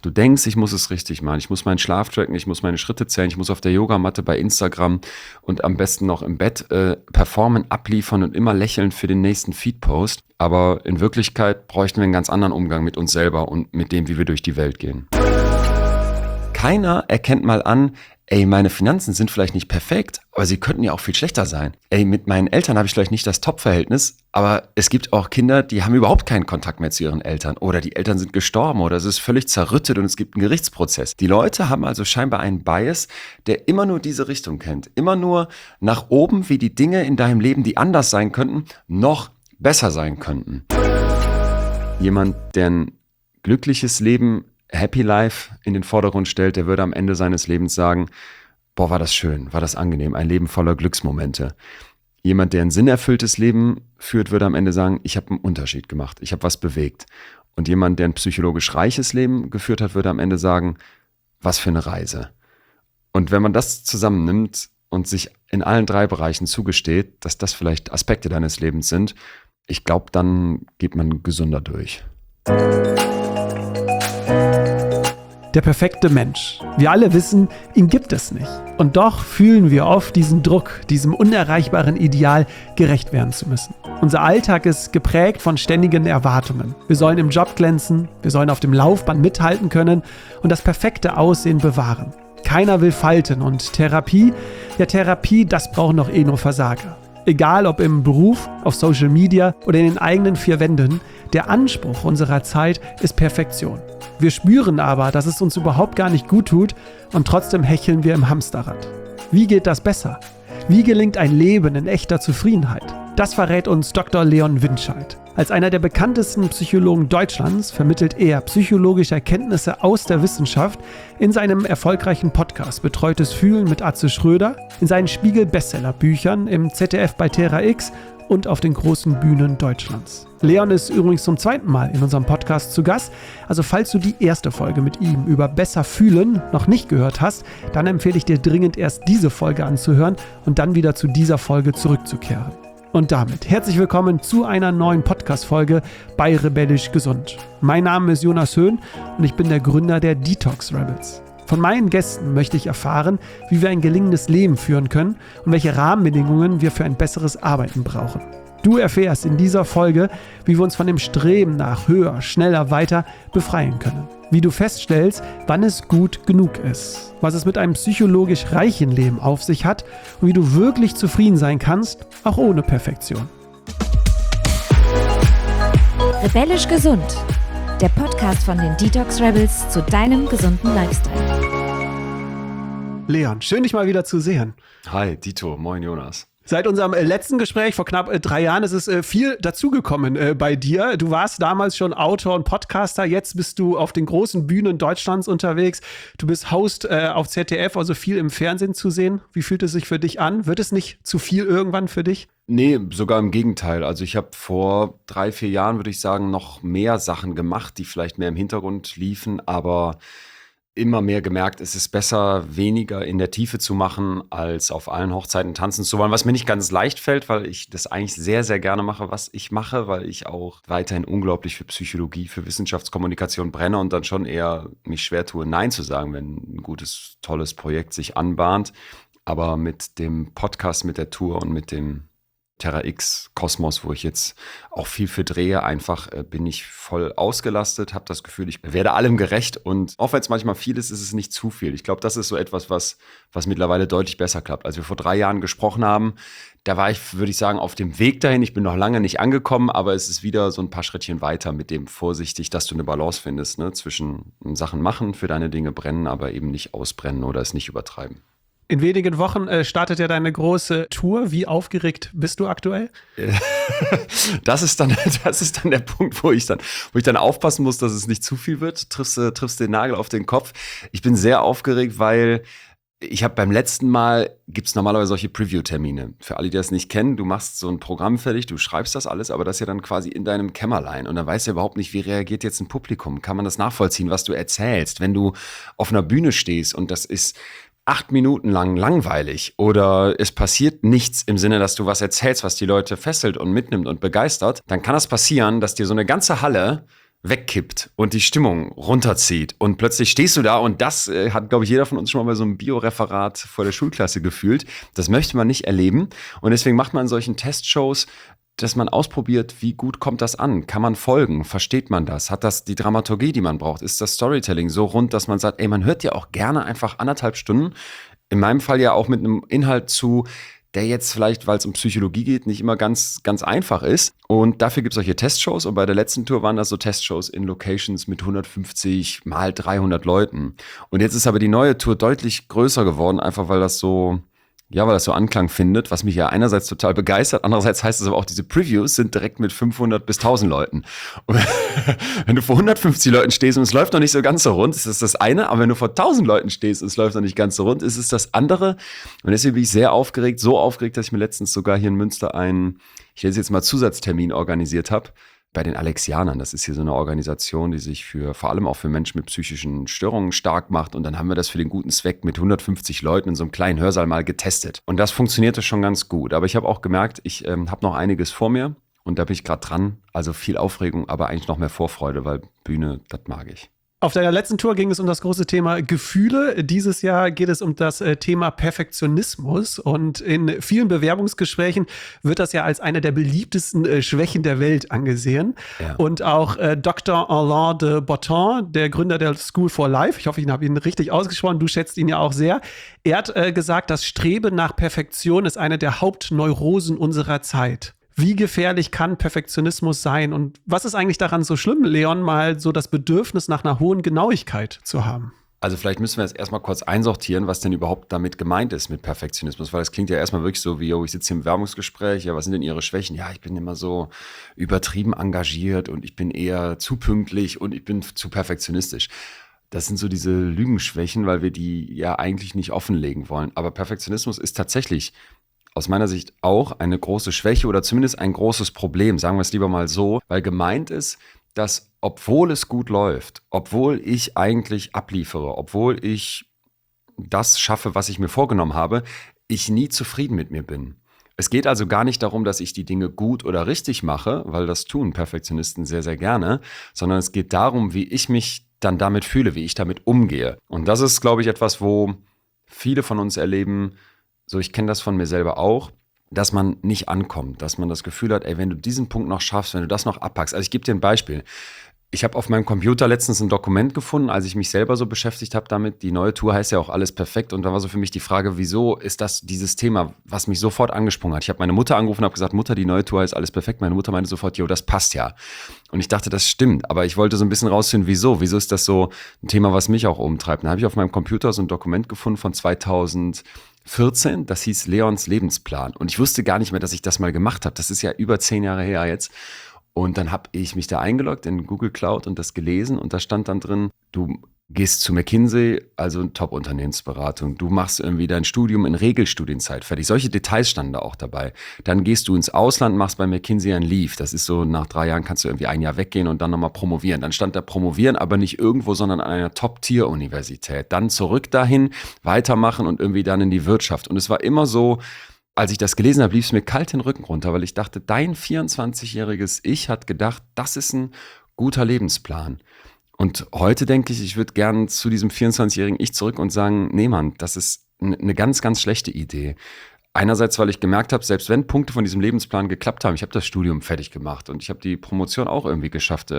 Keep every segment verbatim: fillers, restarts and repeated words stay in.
Du denkst, ich muss es richtig machen. Ich muss meinen Schlaf tracken, ich muss meine Schritte zählen, ich muss auf der Yogamatte bei Instagram und am besten noch im Bett äh, performen, abliefern und immer lächeln für den nächsten Feed-Post. Aber in Wirklichkeit bräuchten wir einen ganz anderen Umgang mit uns selber und mit dem, wie wir durch die Welt gehen. Keiner erkennt mal an, ey, meine Finanzen sind vielleicht nicht perfekt, aber sie könnten ja auch viel schlechter sein. Ey, mit meinen Eltern habe ich vielleicht nicht das Top-Verhältnis, aber es gibt auch Kinder, die haben überhaupt keinen Kontakt mehr zu ihren Eltern oder die Eltern sind gestorben oder es ist völlig zerrüttet und es gibt einen Gerichtsprozess. Die Leute haben also scheinbar einen Bias, der immer nur diese Richtung kennt. Immer nur nach oben, wie die Dinge in deinem Leben, die anders sein könnten, noch besser sein könnten. Jemand, der ein glückliches Leben, Happy Life in den Vordergrund stellt, der würde am Ende seines Lebens sagen, boah, war das schön, war das angenehm, ein Leben voller Glücksmomente. Jemand, der ein sinnerfülltes Leben führt, würde am Ende sagen, ich habe einen Unterschied gemacht, ich habe was bewegt. Und jemand, der ein psychologisch reiches Leben geführt hat, würde am Ende sagen, was für eine Reise. Und wenn man das zusammennimmt und sich in allen drei Bereichen zugesteht, dass das vielleicht Aspekte deines Lebens sind, ich glaube, dann geht man gesünder durch. Der perfekte Mensch. Wir alle wissen, ihn gibt es nicht. Und doch fühlen wir oft diesen Druck, diesem unerreichbaren Ideal gerecht werden zu müssen. Unser Alltag ist geprägt von ständigen Erwartungen. Wir sollen im Job glänzen, wir sollen auf dem Laufband mithalten können und das perfekte Aussehen bewahren. Keiner will falten und Therapie, ja Therapie, das brauchen doch eh nur Versager. Egal ob im Beruf, auf Social Media oder in den eigenen vier Wänden, der Anspruch unserer Zeit ist Perfektion. Wir spüren aber, dass es uns überhaupt gar nicht gut tut und trotzdem hecheln wir im Hamsterrad. Wie geht das besser? Wie gelingt ein Leben in echter Zufriedenheit? Das verrät uns Doktor Leon Winscheid. Als einer der bekanntesten Psychologen Deutschlands vermittelt er psychologische Erkenntnisse aus der Wissenschaft in seinem erfolgreichen Podcast Betreutes Fühlen mit Atze Schröder, in seinen Spiegel-Bestseller-Büchern, im Z D F bei Terra X und auf den großen Bühnen Deutschlands. Leon ist übrigens zum zweiten Mal in unserem Podcast zu Gast, also falls du die erste Folge mit ihm über Besser Fühlen noch nicht gehört hast, dann empfehle ich dir dringend erst diese Folge anzuhören und dann wieder zu dieser Folge zurückzukehren. Und damit herzlich willkommen zu einer neuen Podcast-Folge bei Rebellisch Gesund. Mein Name ist Jonas Höhn und ich bin der Gründer der Detox Rebels. Von meinen Gästen möchte ich erfahren, wie wir ein gelingendes Leben führen können und welche Rahmenbedingungen wir für ein besseres Arbeiten brauchen. Du erfährst in dieser Folge, wie wir uns von dem Streben nach höher, schneller, weiter befreien können. Wie du feststellst, wann es gut genug ist, was es mit einem psychologisch reichen Leben auf sich hat und wie du wirklich zufrieden sein kannst, auch ohne Perfektion. Rebellisch Gesund, der Podcast von den Detox Rebels zu deinem gesunden Lifestyle. Leon, schön dich mal wieder zu sehen. Hi, Dito, moin Jonas. Seit unserem letzten Gespräch vor knapp drei Jahren ist es viel dazugekommen bei dir. Du warst damals schon Autor und Podcaster, jetzt bist du auf den großen Bühnen Deutschlands unterwegs. Du bist Host auf Z D F, also viel im Fernsehen zu sehen. Wie fühlt es sich für dich an? Wird es nicht zu viel irgendwann für dich? Nee, sogar im Gegenteil. Also ich habe vor drei, vier Jahren, würde ich sagen, noch mehr Sachen gemacht, die vielleicht mehr im Hintergrund liefen, aber immer mehr gemerkt, es ist besser, weniger in der Tiefe zu machen, als auf allen Hochzeiten tanzen zu wollen, was mir nicht ganz leicht fällt, weil ich das eigentlich sehr, sehr gerne mache, was ich mache, weil ich auch weiterhin unglaublich für Psychologie, für Wissenschaftskommunikation brenne und dann schon eher mich schwer tue, Nein zu sagen, wenn ein gutes, tolles Projekt sich anbahnt. Aber mit dem Podcast, mit der Tour und mit dem Terra X Kosmos, wo ich jetzt auch viel für drehe, einfach äh, bin ich voll ausgelastet, habe das Gefühl, ich werde allem gerecht und auch wenn es manchmal viel ist, ist es nicht zu viel. Ich glaube, das ist so etwas, was, was mittlerweile deutlich besser klappt. Als wir vor drei Jahren gesprochen haben, da war ich, würde ich sagen, auf dem Weg dahin. Ich bin noch lange nicht angekommen, aber es ist wieder so ein paar Schrittchen weiter mit dem vorsichtig, dass du eine Balance findest, ne, zwischen Sachen machen, für deine Dinge brennen, aber eben nicht ausbrennen oder es nicht übertreiben. In wenigen Wochen äh, startet ja deine große Tour. Wie aufgeregt bist du aktuell? Das ist dann, das ist dann der Punkt, wo ich dann, wo ich dann aufpassen muss, dass es nicht zu viel wird. Triffst, triffst den Nagel auf den Kopf. Ich bin sehr aufgeregt, weil ich habe beim letzten Mal, gibt es normalerweise solche Preview-Termine. Für alle, die das nicht kennen, du machst so ein Programm fertig, du schreibst das alles, aber das ja dann quasi in deinem Kämmerlein. Und dann weißt du ja überhaupt nicht, wie reagiert jetzt ein Publikum. Kann man das nachvollziehen, was du erzählst? Wenn du auf einer Bühne stehst und das ist acht Minuten lang langweilig oder es passiert nichts im Sinne, dass du was erzählst, was die Leute fesselt und mitnimmt und begeistert, dann kann das passieren, dass dir so eine ganze Halle wegkippt und die Stimmung runterzieht und plötzlich stehst du da und das äh, hat, glaube ich, jeder von uns schon mal bei so einem Bio-Referat vor der Schulklasse gefühlt. Das möchte man nicht erleben und deswegen macht man in solchen Testshows, dass man ausprobiert, wie gut kommt das an? Kann man folgen? Versteht man das? Hat das die Dramaturgie, die man braucht? Ist das Storytelling so rund, dass man sagt, ey, man hört ja auch gerne einfach anderthalb Stunden, in meinem Fall ja auch mit einem Inhalt zu, der jetzt vielleicht, weil es um Psychologie geht, nicht immer ganz, ganz einfach ist. Und dafür gibt es solche Testshows. Und bei der letzten Tour waren das so Testshows in Locations mit hundertfünfzig mal dreihundert Leuten. Und jetzt ist aber die neue Tour deutlich größer geworden, einfach weil das so, ja, weil das so Anklang findet, was mich ja einerseits total begeistert. Andererseits heißt es aber auch, diese Previews sind direkt mit fünfhundert bis tausend Leuten. Und wenn du vor hundertfünfzig Leuten stehst und es läuft noch nicht so ganz so rund, ist das das eine. Aber wenn du vor tausend Leuten stehst und es läuft noch nicht ganz so rund, ist es das andere. Und deswegen bin ich sehr aufgeregt, so aufgeregt, dass ich mir letztens sogar hier in Münster einen, ich nenne es jetzt mal Zusatztermin organisiert habe. Bei den Alexianern, das ist hier so eine Organisation, die sich für vor allem auch für Menschen mit psychischen Störungen stark macht. Und dann haben wir das für den guten Zweck mit hundertfünfzig Leuten in so einem kleinen Hörsaal mal getestet. Und das funktionierte schon ganz gut. Aber ich habe auch gemerkt, ich ähm, habe noch einiges vor mir und da bin ich gerade dran. Also viel Aufregung, aber eigentlich noch mehr Vorfreude, weil Bühne, das mag ich. Auf deiner letzten Tour ging es um das große Thema Gefühle. Dieses Jahr geht es um das äh, Thema Perfektionismus. Und in vielen Bewerbungsgesprächen wird das ja als eine der beliebtesten äh, Schwächen der Welt angesehen. Ja. Und auch äh, Doktor Alain de Botton, der Gründer der School for Life, ich hoffe, ich habe ihn richtig ausgesprochen, du schätzt ihn ja auch sehr, er hat äh, gesagt, das Streben nach Perfektion ist eine der Hauptneurosen unserer Zeit. Wie gefährlich kann Perfektionismus sein? Und was ist eigentlich daran so schlimm, Leon, mal so das Bedürfnis nach einer hohen Genauigkeit zu haben? Also vielleicht müssen wir jetzt erstmal kurz einsortieren, was denn überhaupt damit gemeint ist mit Perfektionismus, weil das klingt ja erstmal wirklich so wie, yo, ich sitze hier im Bewerbungsgespräch, ja, was sind denn Ihre Schwächen? Ja, ich bin immer so übertrieben engagiert und ich bin eher zu pünktlich und ich bin zu perfektionistisch. Das sind so diese Lügenschwächen, weil wir die ja eigentlich nicht offenlegen wollen. Aber Perfektionismus ist tatsächlich aus meiner Sicht auch eine große Schwäche oder zumindest ein großes Problem, sagen wir es lieber mal so, weil gemeint ist, dass obwohl es gut läuft, obwohl ich eigentlich abliefere, obwohl ich das schaffe, was ich mir vorgenommen habe, ich nie zufrieden mit mir bin. Es geht also gar nicht darum, dass ich die Dinge gut oder richtig mache, weil das tun Perfektionisten sehr, sehr gerne, sondern es geht darum, wie ich mich dann damit fühle, wie ich damit umgehe. Und das ist, glaube ich, etwas, wo viele von uns erleben, so, ich kenne das von mir selber auch, dass man nicht ankommt, dass man das Gefühl hat, ey, wenn du diesen Punkt noch schaffst, wenn du das noch abpackst. Also ich gebe dir ein Beispiel. Ich habe auf meinem Computer letztens ein Dokument gefunden, als ich mich selber so beschäftigt habe damit. Die neue Tour heißt ja auch alles perfekt. Und da war so für mich die Frage, wieso ist das dieses Thema, was mich sofort angesprungen hat. Ich habe meine Mutter angerufen und habe gesagt, Mutter, die neue Tour heißt alles perfekt. Meine Mutter meinte sofort, jo, das passt ja. Und ich dachte, das stimmt. Aber ich wollte so ein bisschen rausfinden, wieso. Wieso ist das so ein Thema, was mich auch umtreibt? Dann habe ich auf meinem Computer so ein Dokument gefunden von zweitausendvierzehn. Das hieß Leons Lebensplan. Und ich wusste gar nicht mehr, dass ich das mal gemacht habe. Das ist ja über zehn Jahre her jetzt. Und dann habe ich mich da eingeloggt in Google Cloud und das gelesen und da stand dann drin, du gehst zu McKinsey, also eine Top-Unternehmensberatung, du machst irgendwie dein Studium in Regelstudienzeit fertig. Solche Details standen da auch dabei. Dann gehst du ins Ausland, machst bei McKinsey ein Leave. Das ist so, nach drei Jahren kannst du irgendwie ein Jahr weggehen und dann nochmal promovieren. Dann stand da promovieren, aber nicht irgendwo, sondern an einer Top-Tier-Universität. Dann zurück dahin, weitermachen und irgendwie dann in die Wirtschaft. Und es war immer so, als ich das gelesen habe, lief es mir kalt den Rücken runter, weil ich dachte, dein vierundzwanzigjähriges Ich hat gedacht, das ist ein guter Lebensplan. Und heute denke ich, ich würde gern zu diesem vierundzwanzigjährigen Ich zurück und sagen, nee Mann, das ist eine ganz, ganz schlechte Idee. Einerseits, weil ich gemerkt habe, selbst wenn Punkte von diesem Lebensplan geklappt haben, ich habe das Studium fertig gemacht und ich habe die Promotion auch irgendwie geschafft,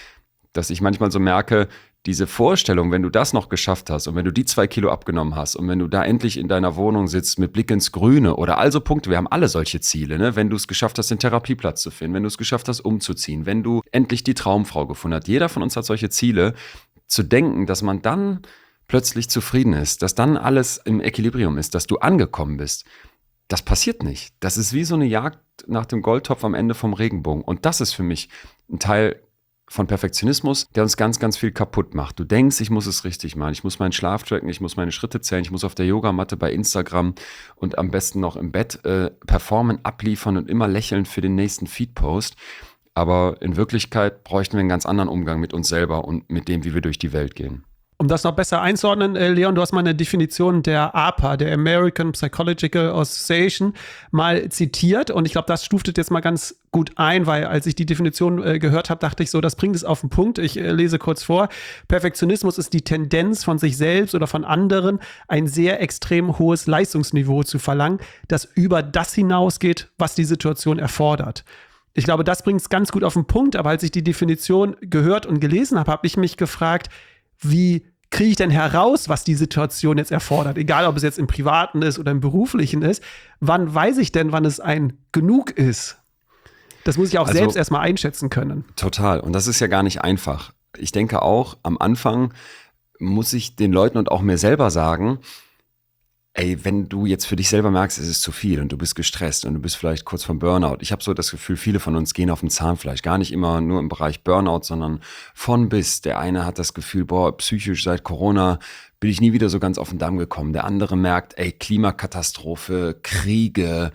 dass ich manchmal so merke, diese Vorstellung, wenn du das noch geschafft hast und wenn du die zwei Kilo abgenommen hast und wenn du da endlich in deiner Wohnung sitzt mit Blick ins Grüne oder also Punkte, wir haben alle solche Ziele, ne? Wenn du es geschafft hast, den Therapieplatz zu finden, wenn du es geschafft hast, umzuziehen, wenn du endlich die Traumfrau gefunden hast. Jeder von uns hat solche Ziele. Zu denken, dass man dann plötzlich zufrieden ist, dass dann alles im Equilibrium ist, dass du angekommen bist, das passiert nicht. Das ist wie so eine Jagd nach dem Goldtopf am Ende vom Regenbogen. Und das ist für mich ein Teil von Perfektionismus, der uns ganz, ganz viel kaputt macht. Du denkst, ich muss es richtig machen, ich muss meinen Schlaf tracken, ich muss meine Schritte zählen, ich muss auf der Yogamatte bei Instagram und am besten noch im Bett äh, performen, abliefern und immer lächeln für den nächsten Feed-Post. Aber in Wirklichkeit bräuchten wir einen ganz anderen Umgang mit uns selber und mit dem, wie wir durch die Welt gehen. Um das noch besser einzuordnen, äh, Leon, du hast mal eine Definition der A P A, der American Psychological Association, mal zitiert. Und ich glaube, das stuft es jetzt mal ganz gut ein, weil als ich die Definition äh, gehört habe, dachte ich so, das bringt es auf den Punkt. Ich äh, lese kurz vor. Perfektionismus ist die Tendenz von sich selbst oder von anderen, ein sehr extrem hohes Leistungsniveau zu verlangen, das über das hinausgeht, was die Situation erfordert. Ich glaube, das bringt es ganz gut auf den Punkt, aber als ich die Definition gehört und gelesen habe, habe ich mich gefragt, wie kriege ich denn heraus, was die Situation jetzt erfordert? Egal, ob es jetzt im Privaten ist oder im Beruflichen ist. Wann weiß ich denn, wann es ein Genug ist? Das muss ich auch also, selbst erstmal einschätzen können. Total. Und das ist ja gar nicht einfach. Ich denke auch, am Anfang muss ich den Leuten und auch mir selber sagen, ey, wenn du jetzt für dich selber merkst, es ist zu viel und du bist gestresst und du bist vielleicht kurz vom Burnout. Ich habe so das Gefühl, viele von uns gehen auf dem Zahnfleisch. Gar nicht immer nur im Bereich Burnout, sondern von bis. Der eine hat das Gefühl, boah, psychisch seit Corona bin ich nie wieder so ganz auf den Damm gekommen. Der andere merkt, ey, Klimakatastrophe, Kriege,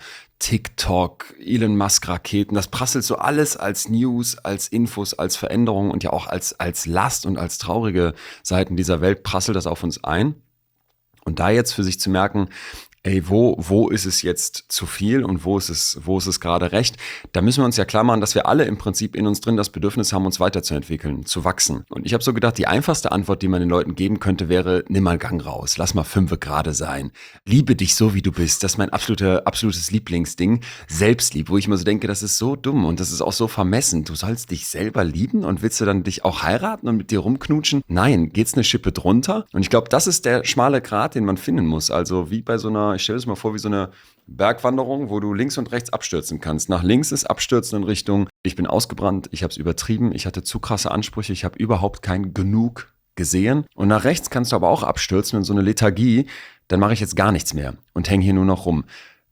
TikTok, Elon Musk Raketen, das prasselt so alles als News, als Infos, als Veränderung und ja auch als, als Last und als traurige Seiten dieser Welt prasselt das auf uns ein. Und da jetzt für sich zu merken, ey, wo, wo ist es jetzt zu viel und wo ist es, wo ist es gerade recht? Da müssen wir uns ja klar machen, dass wir alle im Prinzip in uns drin das Bedürfnis haben, uns weiterzuentwickeln, zu wachsen. Und ich habe so gedacht, die einfachste Antwort, die man den Leuten geben könnte, wäre, nimm mal einen Gang raus, lass mal fünfe gerade sein. Liebe dich so, wie du bist. Das ist mein absolute, absolutes Lieblingsding. Selbstlieb, wo ich immer so denke, das ist so dumm und das ist auch so vermessen. Du sollst dich selber lieben und willst du dann dich auch heiraten und mit dir rumknutschen? Nein, geht's eine Schippe drunter? Und ich glaube, das ist der schmale Grat, den man finden muss. Also wie bei so einer, ich stelle es mal vor, wie so eine Bergwanderung, wo du links und rechts abstürzen kannst. Nach links ist Abstürzen in Richtung, ich bin ausgebrannt, ich habe es übertrieben, ich hatte zu krasse Ansprüche, ich habe überhaupt kein Genug gesehen. Und nach rechts kannst du aber auch abstürzen in so eine Lethargie, dann mache ich jetzt gar nichts mehr und hänge hier nur noch rum.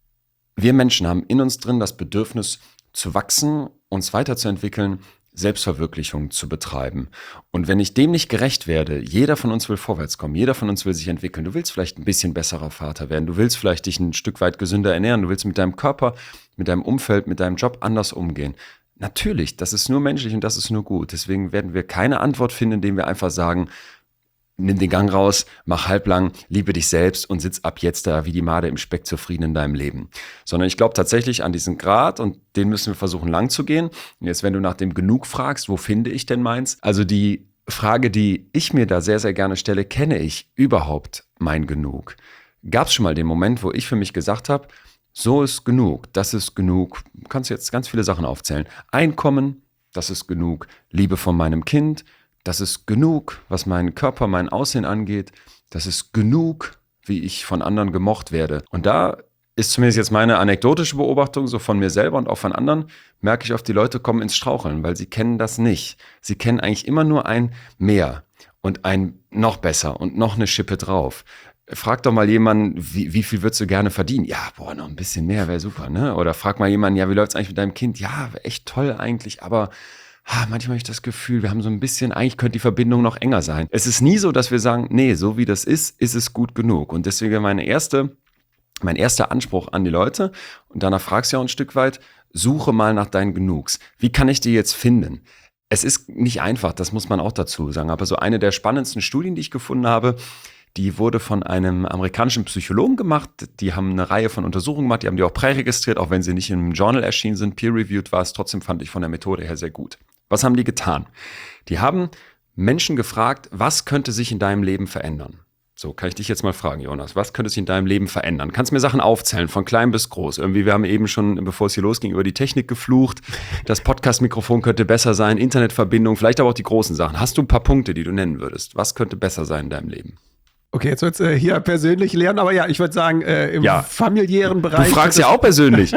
Wir Menschen haben in uns drin das Bedürfnis zu wachsen, uns weiterzuentwickeln, Selbstverwirklichung zu betreiben. Und wenn ich dem nicht gerecht werde, jeder von uns will vorwärts kommen, jeder von uns will sich entwickeln. Du willst vielleicht ein bisschen besserer Vater werden, du willst vielleicht dich ein Stück weit gesünder ernähren, du willst mit deinem Körper, mit deinem Umfeld, mit deinem Job anders umgehen. Natürlich, das ist nur menschlich und das ist nur gut. Deswegen werden wir keine Antwort finden, indem wir einfach sagen, nimm den Gang raus, mach halblang, liebe dich selbst und sitz ab jetzt da wie die Made im Speck zufrieden in deinem Leben. Sondern ich glaube tatsächlich an diesen Grad und den müssen wir versuchen lang zu gehen. Und jetzt, wenn du nach dem Genug fragst, wo finde ich denn meins? Also die Frage, die ich mir da sehr, sehr gerne stelle, kenne ich überhaupt mein Genug? Gab es schon mal den Moment, wo ich für mich gesagt habe, so ist genug, das ist genug, du kannst jetzt ganz viele Sachen aufzählen. Einkommen, das ist genug, Liebe von meinem Kind, das ist genug, was meinen Körper, mein Aussehen angeht. Das ist genug, wie ich von anderen gemocht werde. Und da ist zumindest jetzt meine anekdotische Beobachtung, so von mir selber und auch von anderen, merke ich oft, die Leute kommen ins Straucheln, weil sie kennen das nicht. Sie kennen eigentlich immer nur ein Mehr und ein noch besser und noch eine Schippe drauf. Frag doch mal jemanden, wie, wie viel würdest du gerne verdienen? Ja, boah, noch ein bisschen mehr wäre super, ne? Oder frag mal jemanden, ja, wie läuft's eigentlich mit deinem Kind? Ja, echt toll eigentlich, aber Ah, manchmal habe ich das Gefühl, wir haben so ein bisschen, eigentlich könnte die Verbindung noch enger sein. Es ist nie so, dass wir sagen, nee, so wie das ist, ist es gut genug. Und deswegen meine erste, mein erster Anspruch an die Leute, und danach fragst du ja auch ein Stück weit, suche mal nach deinen Genugs. Wie kann ich die jetzt finden? Es ist nicht einfach, das muss man auch dazu sagen, aber so eine der spannendsten Studien, die ich gefunden habe, die wurde von einem amerikanischen Psychologen gemacht. Die haben eine Reihe von Untersuchungen gemacht, die haben die auch präregistriert, auch wenn sie nicht im Journal erschienen sind, peer-reviewed war es, trotzdem fand ich von der Methode her sehr gut. Was haben die getan? Die haben Menschen gefragt, was könnte sich in deinem Leben verändern? So, kann ich dich jetzt mal fragen, Jonas, was könnte sich in deinem Leben verändern? Kannst du mir Sachen aufzählen, von klein bis groß? Irgendwie, wir haben eben schon, bevor es hier losging, über die Technik geflucht. Das Podcast-Mikrofon könnte besser sein, Internetverbindung, vielleicht aber auch die großen Sachen. Hast du ein paar Punkte, die du nennen würdest? Was könnte besser sein in deinem Leben? Okay, jetzt wird's äh, hier persönlich lernen, aber ja, ich würde sagen, äh, im ja. familiären Bereich. Du fragst ja auch persönlich.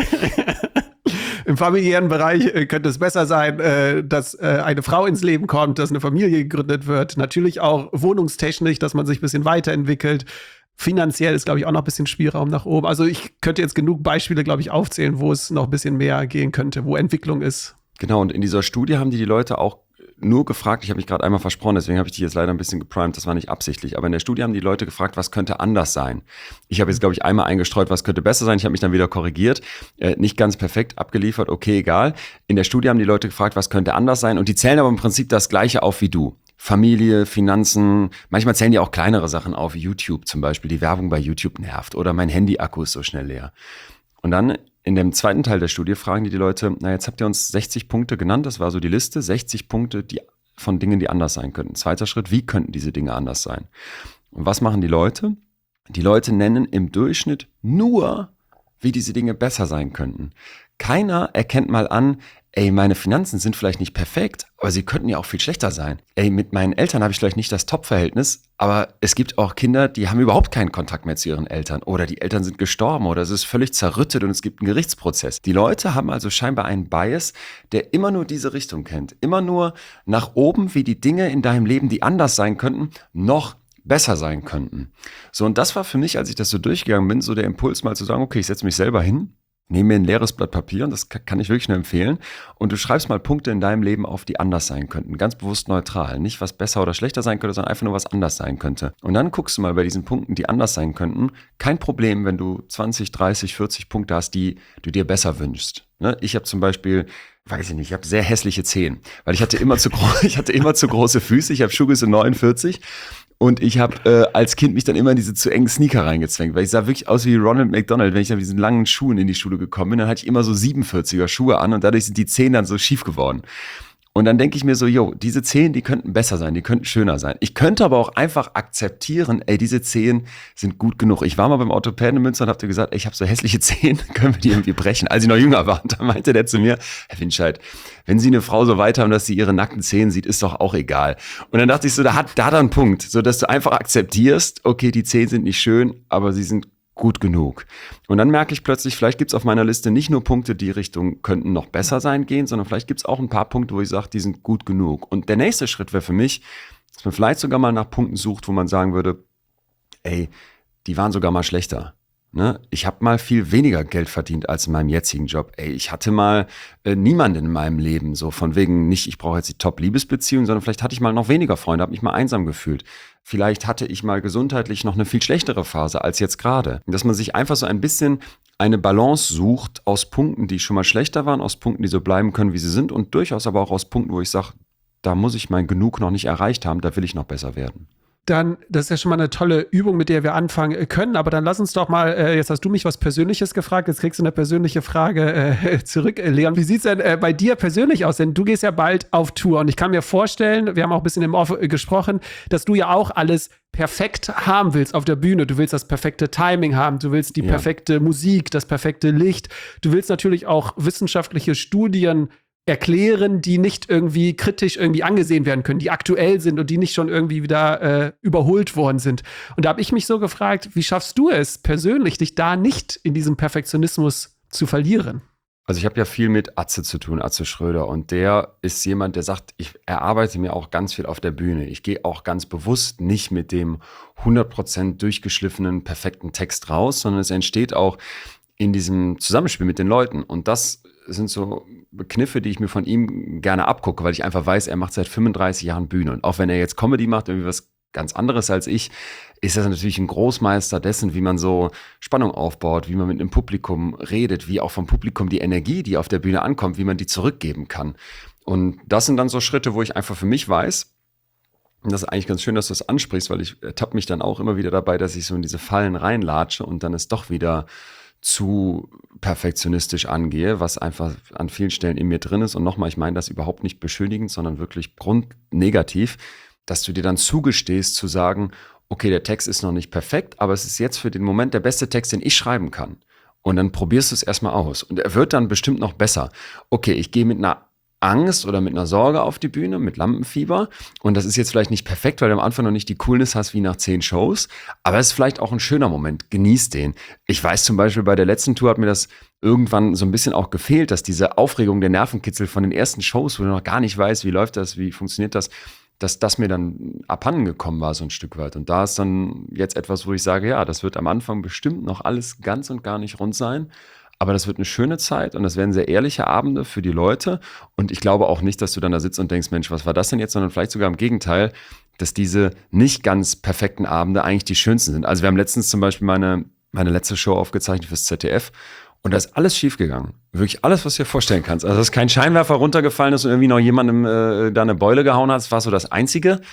Im familiären Bereich äh, könnte es besser sein, äh, dass äh, eine Frau ins Leben kommt, dass eine Familie gegründet wird. Natürlich auch wohnungstechnisch, dass man sich ein bisschen weiterentwickelt. Finanziell ist, glaube ich, auch noch ein bisschen Spielraum nach oben. Also ich könnte jetzt genug Beispiele, glaube ich, aufzählen, wo es noch ein bisschen mehr gehen könnte, wo Entwicklung ist. Genau, und in dieser Studie haben die die Leute auch nur gefragt, ich habe mich gerade einmal versprochen, deswegen habe ich dich jetzt leider ein bisschen geprimed, das war nicht absichtlich, aber in der Studie haben die Leute gefragt, was könnte anders sein. Ich habe jetzt, glaube ich, einmal eingestreut, was könnte besser sein, ich habe mich dann wieder korrigiert, äh, nicht ganz perfekt abgeliefert, okay, egal. In der Studie haben die Leute gefragt, was könnte anders sein und die zählen aber im Prinzip das Gleiche auf wie du. Familie, Finanzen, manchmal zählen die auch kleinere Sachen auf, wie YouTube zum Beispiel, die Werbung bei YouTube nervt oder mein Handy-Akku ist so schnell leer. Und dann in dem zweiten Teil der Studie fragen die die Leute, na jetzt habt ihr uns sechzig Punkte genannt, das war so die Liste, sechzig Punkte die, von Dingen, die anders sein könnten. Zweiter Schritt, wie könnten diese Dinge anders sein? Und was machen die Leute? Die Leute nennen im Durchschnitt nur, wie diese Dinge besser sein könnten. Keiner erkennt mal an, ey, meine Finanzen sind vielleicht nicht perfekt, aber sie könnten ja auch viel schlechter sein. Ey, mit meinen Eltern habe ich vielleicht nicht das Top-Verhältnis, aber es gibt auch Kinder, die haben überhaupt keinen Kontakt mehr zu ihren Eltern oder die Eltern sind gestorben oder es ist völlig zerrüttet und es gibt einen Gerichtsprozess. Die Leute haben also scheinbar einen Bias, der immer nur diese Richtung kennt. Immer nur nach oben, wie die Dinge in deinem Leben, die anders sein könnten, noch besser sein könnten. So, und das war für mich, als ich das so durchgegangen bin, so der Impuls mal zu sagen, okay, ich setze mich selber hin, nehme mir ein leeres Blatt Papier und das kann ich wirklich nur empfehlen und du schreibst mal Punkte in deinem Leben auf, die anders sein könnten. Ganz bewusst neutral. Nicht, was besser oder schlechter sein könnte, sondern einfach nur, was anders sein könnte. Und dann guckst du mal bei diesen Punkten, die anders sein könnten. Kein Problem, wenn du zwanzig, dreißig, vierzig Punkte hast, die du dir besser wünschst. Ne? Ich habe zum Beispiel, weiß ich nicht, ich habe sehr hässliche Zehen, weil ich hatte immer zu, gro- ich hatte immer zu große Füße. Ich habe Schuhgröße neunundvierzig. Und ich habe äh, als Kind mich dann immer in diese zu engen Sneaker reingezwängt, weil ich sah wirklich aus wie Ronald McDonald, wenn ich dann mit diesen langen Schuhen in die Schule gekommen bin, dann hatte ich immer so siebenundvierziger Schuhe an und dadurch sind die Zehen dann so schief geworden. Und dann denke ich mir so, jo, diese Zehen, die könnten besser sein, die könnten schöner sein. Ich könnte aber auch einfach akzeptieren, ey, diese Zehen sind gut genug. Ich war mal beim Orthopäden in Münster und hab dir gesagt, ey, ich habe so hässliche Zehen, können wir die irgendwie brechen? Als ich noch jünger war, und da meinte der zu mir, Herr Winscheid, wenn Sie eine Frau so weit haben, dass sie ihre nackten Zehen sieht, ist doch auch egal. Und dann dachte ich so, da hat da dann einen Punkt, so dass du einfach akzeptierst, okay, die Zehen sind nicht schön, aber sie sind gut genug. Und dann merke ich plötzlich, vielleicht gibt es auf meiner Liste nicht nur Punkte, die Richtung könnten noch besser sein gehen, sondern vielleicht gibt es auch ein paar Punkte, wo ich sage, die sind gut genug. Und der nächste Schritt wäre für mich, dass man vielleicht sogar mal nach Punkten sucht, wo man sagen würde, ey, die waren sogar mal schlechter. Ne? Ich habe mal viel weniger Geld verdient als in meinem jetzigen Job. Ey, ich hatte mal äh, niemanden in meinem Leben, so von wegen nicht, ich brauche jetzt die Top-Liebesbeziehung, sondern vielleicht hatte ich mal noch weniger Freunde, habe mich mal einsam gefühlt. Vielleicht hatte ich mal gesundheitlich noch eine viel schlechtere Phase als jetzt gerade. Dass man sich einfach so ein bisschen eine Balance sucht aus Punkten, die schon mal schlechter waren, aus Punkten, die so bleiben können, wie sie sind und durchaus aber auch aus Punkten, wo ich sage, da muss ich mein Genug noch nicht erreicht haben, da will ich noch besser werden. Dann, das ist ja schon mal eine tolle Übung, mit der wir anfangen können, aber dann lass uns doch mal, äh, jetzt hast du mich was Persönliches gefragt, jetzt kriegst du eine persönliche Frage äh, zurück, äh, Leon. Wie sieht es denn äh, bei dir persönlich aus? Denn du gehst ja bald auf Tour und ich kann mir vorstellen, wir haben auch ein bisschen im Off äh, gesprochen, dass du ja auch alles perfekt haben willst auf der Bühne. Du willst das perfekte Timing haben, du willst die Ja. perfekte Musik, das perfekte Licht. Du willst natürlich auch wissenschaftliche Studien erklären, die nicht irgendwie kritisch irgendwie angesehen werden können, die aktuell sind und die nicht schon irgendwie wieder äh, überholt worden sind. Und da habe ich mich so gefragt, wie schaffst du es persönlich, dich da nicht in diesem Perfektionismus zu verlieren? Also ich habe ja viel mit Atze zu tun, Atze Schröder. Und der ist jemand, der sagt, ich erarbeite mir auch ganz viel auf der Bühne. Ich gehe auch ganz bewusst nicht mit dem hundert Prozent durchgeschliffenen, perfekten Text raus, sondern es entsteht auch in diesem Zusammenspiel mit den Leuten. Und das sind so Kniffe, die ich mir von ihm gerne abgucke, weil ich einfach weiß, er macht seit fünfunddreißig Jahren Bühne. Und auch wenn er jetzt Comedy macht, irgendwie was ganz anderes als ich, ist er natürlich ein Großmeister dessen, wie man so Spannung aufbaut, wie man mit einem Publikum redet, wie auch vom Publikum die Energie, die auf der Bühne ankommt, wie man die zurückgeben kann. Und das sind dann so Schritte, wo ich einfach für mich weiß, und das ist eigentlich ganz schön, dass du das ansprichst, weil ich ertappe mich dann auch immer wieder dabei, dass ich so in diese Fallen reinlatsche und dann ist doch wieder zu perfektionistisch angehe, was einfach an vielen Stellen in mir drin ist. Und nochmal, ich meine das überhaupt nicht beschönigend, sondern wirklich grundnegativ, dass du dir dann zugestehst zu sagen, okay, der Text ist noch nicht perfekt, aber es ist jetzt für den Moment der beste Text, den ich schreiben kann. Und dann probierst du es erstmal aus. Und er wird dann bestimmt noch besser. Okay, ich gehe mit einer Angst oder mit einer Sorge auf die Bühne, mit Lampenfieber. Und das ist jetzt vielleicht nicht perfekt, weil du am Anfang noch nicht die Coolness hast wie nach zehn Shows. Aber es ist vielleicht auch ein schöner Moment. Genieß den. Ich weiß zum Beispiel, bei der letzten Tour hat mir das irgendwann so ein bisschen auch gefehlt, dass diese Aufregung, der Nervenkitzel von den ersten Shows, wo du noch gar nicht weißt, wie läuft das, wie funktioniert das, dass das mir dann abhanden gekommen war, so ein Stück weit. Und da ist dann jetzt etwas, wo ich sage, ja, das wird am Anfang bestimmt noch alles ganz und gar nicht rund sein. Aber das wird eine schöne Zeit und das werden sehr ehrliche Abende für die Leute. Und ich glaube auch nicht, dass du dann da sitzt und denkst, Mensch, was war das denn jetzt? Sondern vielleicht sogar im Gegenteil, dass diese nicht ganz perfekten Abende eigentlich die schönsten sind. Also wir haben letztens zum Beispiel meine, meine letzte Show aufgezeichnet fürs Z D F und da ist alles schiefgegangen. Wirklich alles, was du dir vorstellen kannst. Also dass kein Scheinwerfer runtergefallen ist und irgendwie noch jemandem äh, da eine Beule gehauen hat, das war so das Einzige.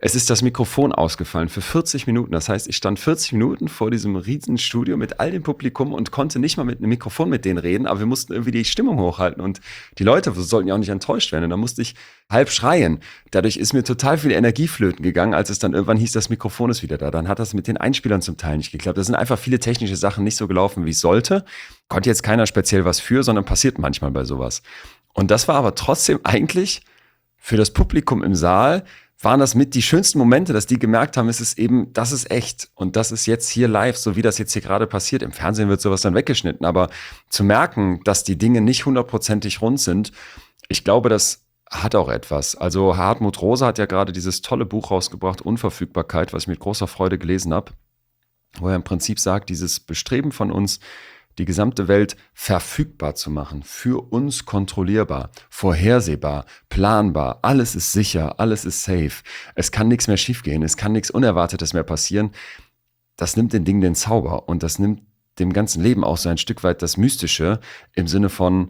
Es ist das Mikrofon ausgefallen für vierzig Minuten. Das heißt, ich stand vierzig Minuten vor diesem riesen Studio mit all dem Publikum und konnte nicht mal mit einem Mikrofon mit denen reden, aber wir mussten irgendwie die Stimmung hochhalten und die Leute sollten ja auch nicht enttäuscht werden. Und da musste ich halb schreien. Dadurch ist mir total viel Energie flöten gegangen, als es dann irgendwann hieß, das Mikrofon ist wieder da. Dann hat das mit den Einspielern zum Teil nicht geklappt. Da sind einfach viele technische Sachen nicht so gelaufen, wie es sollte. Konnte jetzt keiner speziell was für, sondern passiert manchmal bei sowas. Und das war aber trotzdem eigentlich für das Publikum im Saal waren das mit die schönsten Momente, dass die gemerkt haben, es ist eben, das ist echt und das ist jetzt hier live, so wie das jetzt hier gerade passiert. Im Fernsehen wird sowas dann weggeschnitten, aber zu merken, dass die Dinge nicht hundertprozentig rund sind, ich glaube, das hat auch etwas. Also Hartmut Rosa hat ja gerade dieses tolle Buch rausgebracht, Unverfügbarkeit, was ich mit großer Freude gelesen habe, wo er im Prinzip sagt, dieses Bestreben von uns, die gesamte Welt verfügbar zu machen, für uns kontrollierbar, vorhersehbar, planbar, alles ist sicher, alles ist safe, es kann nichts mehr schiefgehen, es kann nichts Unerwartetes mehr passieren, das nimmt den Dingen den Zauber und das nimmt dem ganzen Leben auch so ein Stück weit das Mystische im Sinne von,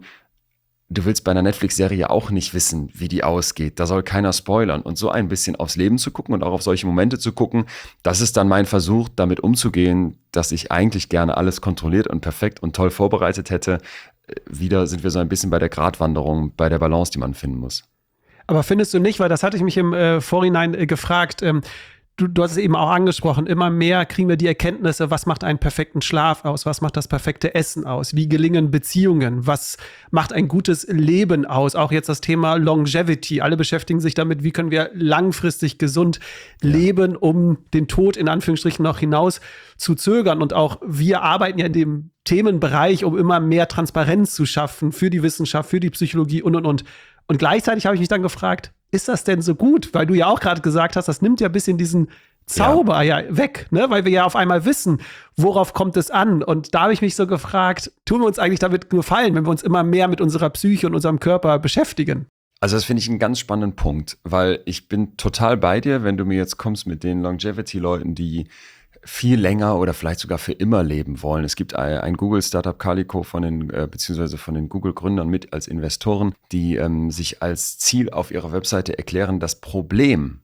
du willst bei einer Netflix-Serie auch nicht wissen, wie die ausgeht. Da soll keiner spoilern. Und so ein bisschen aufs Leben zu gucken und auch auf solche Momente zu gucken, das ist dann mein Versuch, damit umzugehen, dass ich eigentlich gerne alles kontrolliert und perfekt und toll vorbereitet hätte. Wieder sind wir so ein bisschen bei der Gratwanderung, bei der Balance, die man finden muss. Aber findest du nicht, weil das hatte ich mich im äh, Vorhinein äh, gefragt, ähm, Du, du hast es eben auch angesprochen, immer mehr kriegen wir die Erkenntnisse, was macht einen perfekten Schlaf aus, was macht das perfekte Essen aus, wie gelingen Beziehungen, was macht ein gutes Leben aus, auch jetzt das Thema Longevity, alle beschäftigen sich damit, wie können wir langfristig gesund ja. leben, um den Tod in Anführungsstrichen noch hinaus zu zögern und auch wir arbeiten ja in dem Themenbereich, um immer mehr Transparenz zu schaffen für die Wissenschaft, für die Psychologie und und und. Und gleichzeitig habe ich mich dann gefragt, ist das denn so gut? Weil du ja auch gerade gesagt hast, das nimmt ja ein bisschen diesen Zauber ja, ja weg, ne? Weil wir ja auf einmal wissen, worauf kommt es an. Und da habe ich mich so gefragt, tun wir uns eigentlich damit gefallen, wenn wir uns immer mehr mit unserer Psyche und unserem Körper beschäftigen? Also das finde ich einen ganz spannenden Punkt, weil ich bin total bei dir, wenn du mir jetzt kommst mit den Longevity-Leuten, die viel länger oder vielleicht sogar für immer leben wollen. Es gibt ein Google-Startup Calico von den, äh, beziehungsweise von den Google-Gründern mit als Investoren, die ähm, sich als Ziel auf ihrer Webseite erklären, das Problem,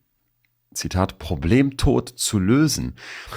Zitat, Problemtod zu lösen.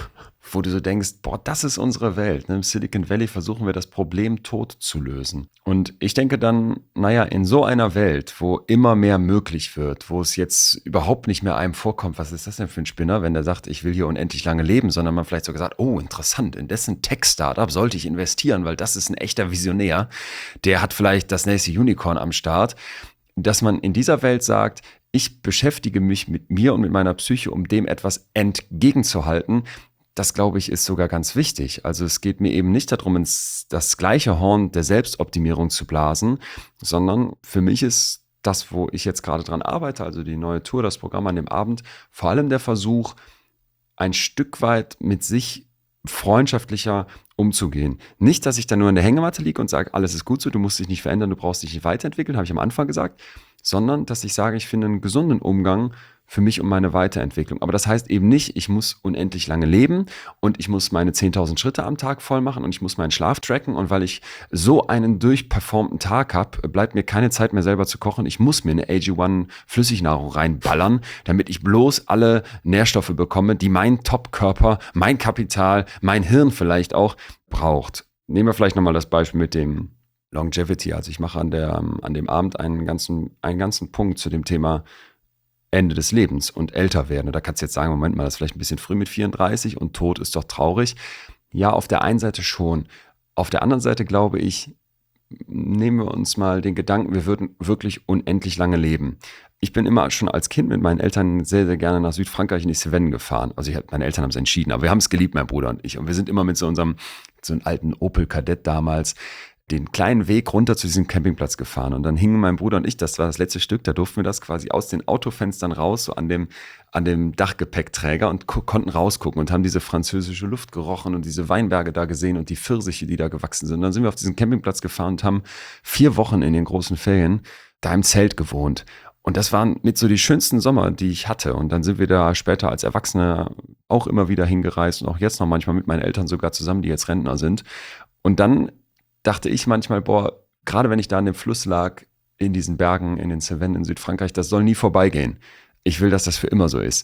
Wo du so denkst, boah, das ist unsere Welt. Im Silicon Valley versuchen wir das Problem tot zu lösen. Und ich denke dann, naja, in so einer Welt, wo immer mehr möglich wird, wo es jetzt überhaupt nicht mehr einem vorkommt, was ist das denn für ein Spinner, wenn der sagt, ich will hier unendlich lange leben, sondern man vielleicht sogar sagt, oh, interessant, in dessen Tech-Startup sollte ich investieren, weil das ist ein echter Visionär, der hat vielleicht das nächste Unicorn am Start. Dass man in dieser Welt sagt, ich beschäftige mich mit mir und mit meiner Psyche, um dem etwas entgegenzuhalten, das, glaube ich, ist sogar ganz wichtig. Also es geht mir eben nicht darum, ins das gleiche Horn der Selbstoptimierung zu blasen, sondern für mich ist das, wo ich jetzt gerade dran arbeite, also die neue Tour, das Programm an dem Abend, vor allem der Versuch, ein Stück weit mit sich freundschaftlicher umzugehen. Nicht, dass ich dann nur in der Hängematte liege und sage, alles ist gut so, du musst dich nicht verändern, du brauchst dich nicht weiterentwickeln, habe ich am Anfang gesagt, sondern dass ich sage, ich finde einen gesunden Umgang für mich und meine Weiterentwicklung. Aber das heißt eben nicht, ich muss unendlich lange leben und ich muss meine zehntausend Schritte am Tag voll machen und ich muss meinen Schlaf tracken und weil ich so einen durchperformten Tag habe, bleibt mir keine Zeit mehr selber zu kochen. Ich muss mir eine A G eins Flüssignahrung reinballern, damit ich bloß alle Nährstoffe bekomme, die mein Top-Körper, mein Kapital, mein Hirn vielleicht auch braucht. Nehmen wir vielleicht nochmal das Beispiel mit dem Longevity. Also ich mache an, der, an dem Abend einen ganzen, einen ganzen Punkt zu dem Thema Ende des Lebens und älter werden. Und da kannst du jetzt sagen, Moment mal, das ist vielleicht ein bisschen früh mit vierunddreißig und Tod ist doch traurig. Ja, auf der einen Seite schon. Auf der anderen Seite glaube ich, nehmen wir uns mal den Gedanken, wir würden wirklich unendlich lange leben. Ich bin immer schon als Kind mit meinen Eltern sehr, sehr gerne nach Südfrankreich in die Cevennen gefahren. Also ich, meine Eltern haben es entschieden, aber wir haben es geliebt, mein Bruder und ich. Und wir sind immer mit so unserem, so einem alten Opel Kadett damals, den kleinen Weg runter zu diesem Campingplatz gefahren und dann hingen mein Bruder und ich, das war das letzte Stück, da durften wir das quasi aus den Autofenstern raus, so an dem, an dem Dachgepäckträger und ko- konnten rausgucken und haben diese französische Luft gerochen und diese Weinberge da gesehen und die Pfirsiche, die da gewachsen sind. Und dann sind wir auf diesen Campingplatz gefahren und haben vier Wochen in den großen Ferien da im Zelt gewohnt. Und das waren mit so die schönsten Sommer, die ich hatte. Und dann sind wir da später als Erwachsene auch immer wieder hingereist und auch jetzt noch manchmal mit meinen Eltern sogar zusammen, die jetzt Rentner sind. Und dann dachte ich manchmal, boah, gerade wenn ich da an dem Fluss lag, in diesen Bergen, in den Cevennen in Südfrankreich, das soll nie vorbeigehen. Ich will, dass das für immer so ist.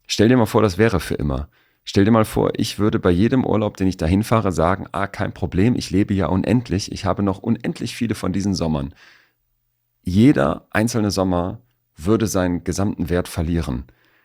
Stell dir mal vor, das wäre für immer. Stell dir mal vor, ich würde bei jedem Urlaub, den ich dahin fahre, sagen, ah, kein Problem, ich lebe ja unendlich, ich habe noch unendlich viele von diesen Sommern. Jeder einzelne Sommer würde seinen gesamten Wert verlieren.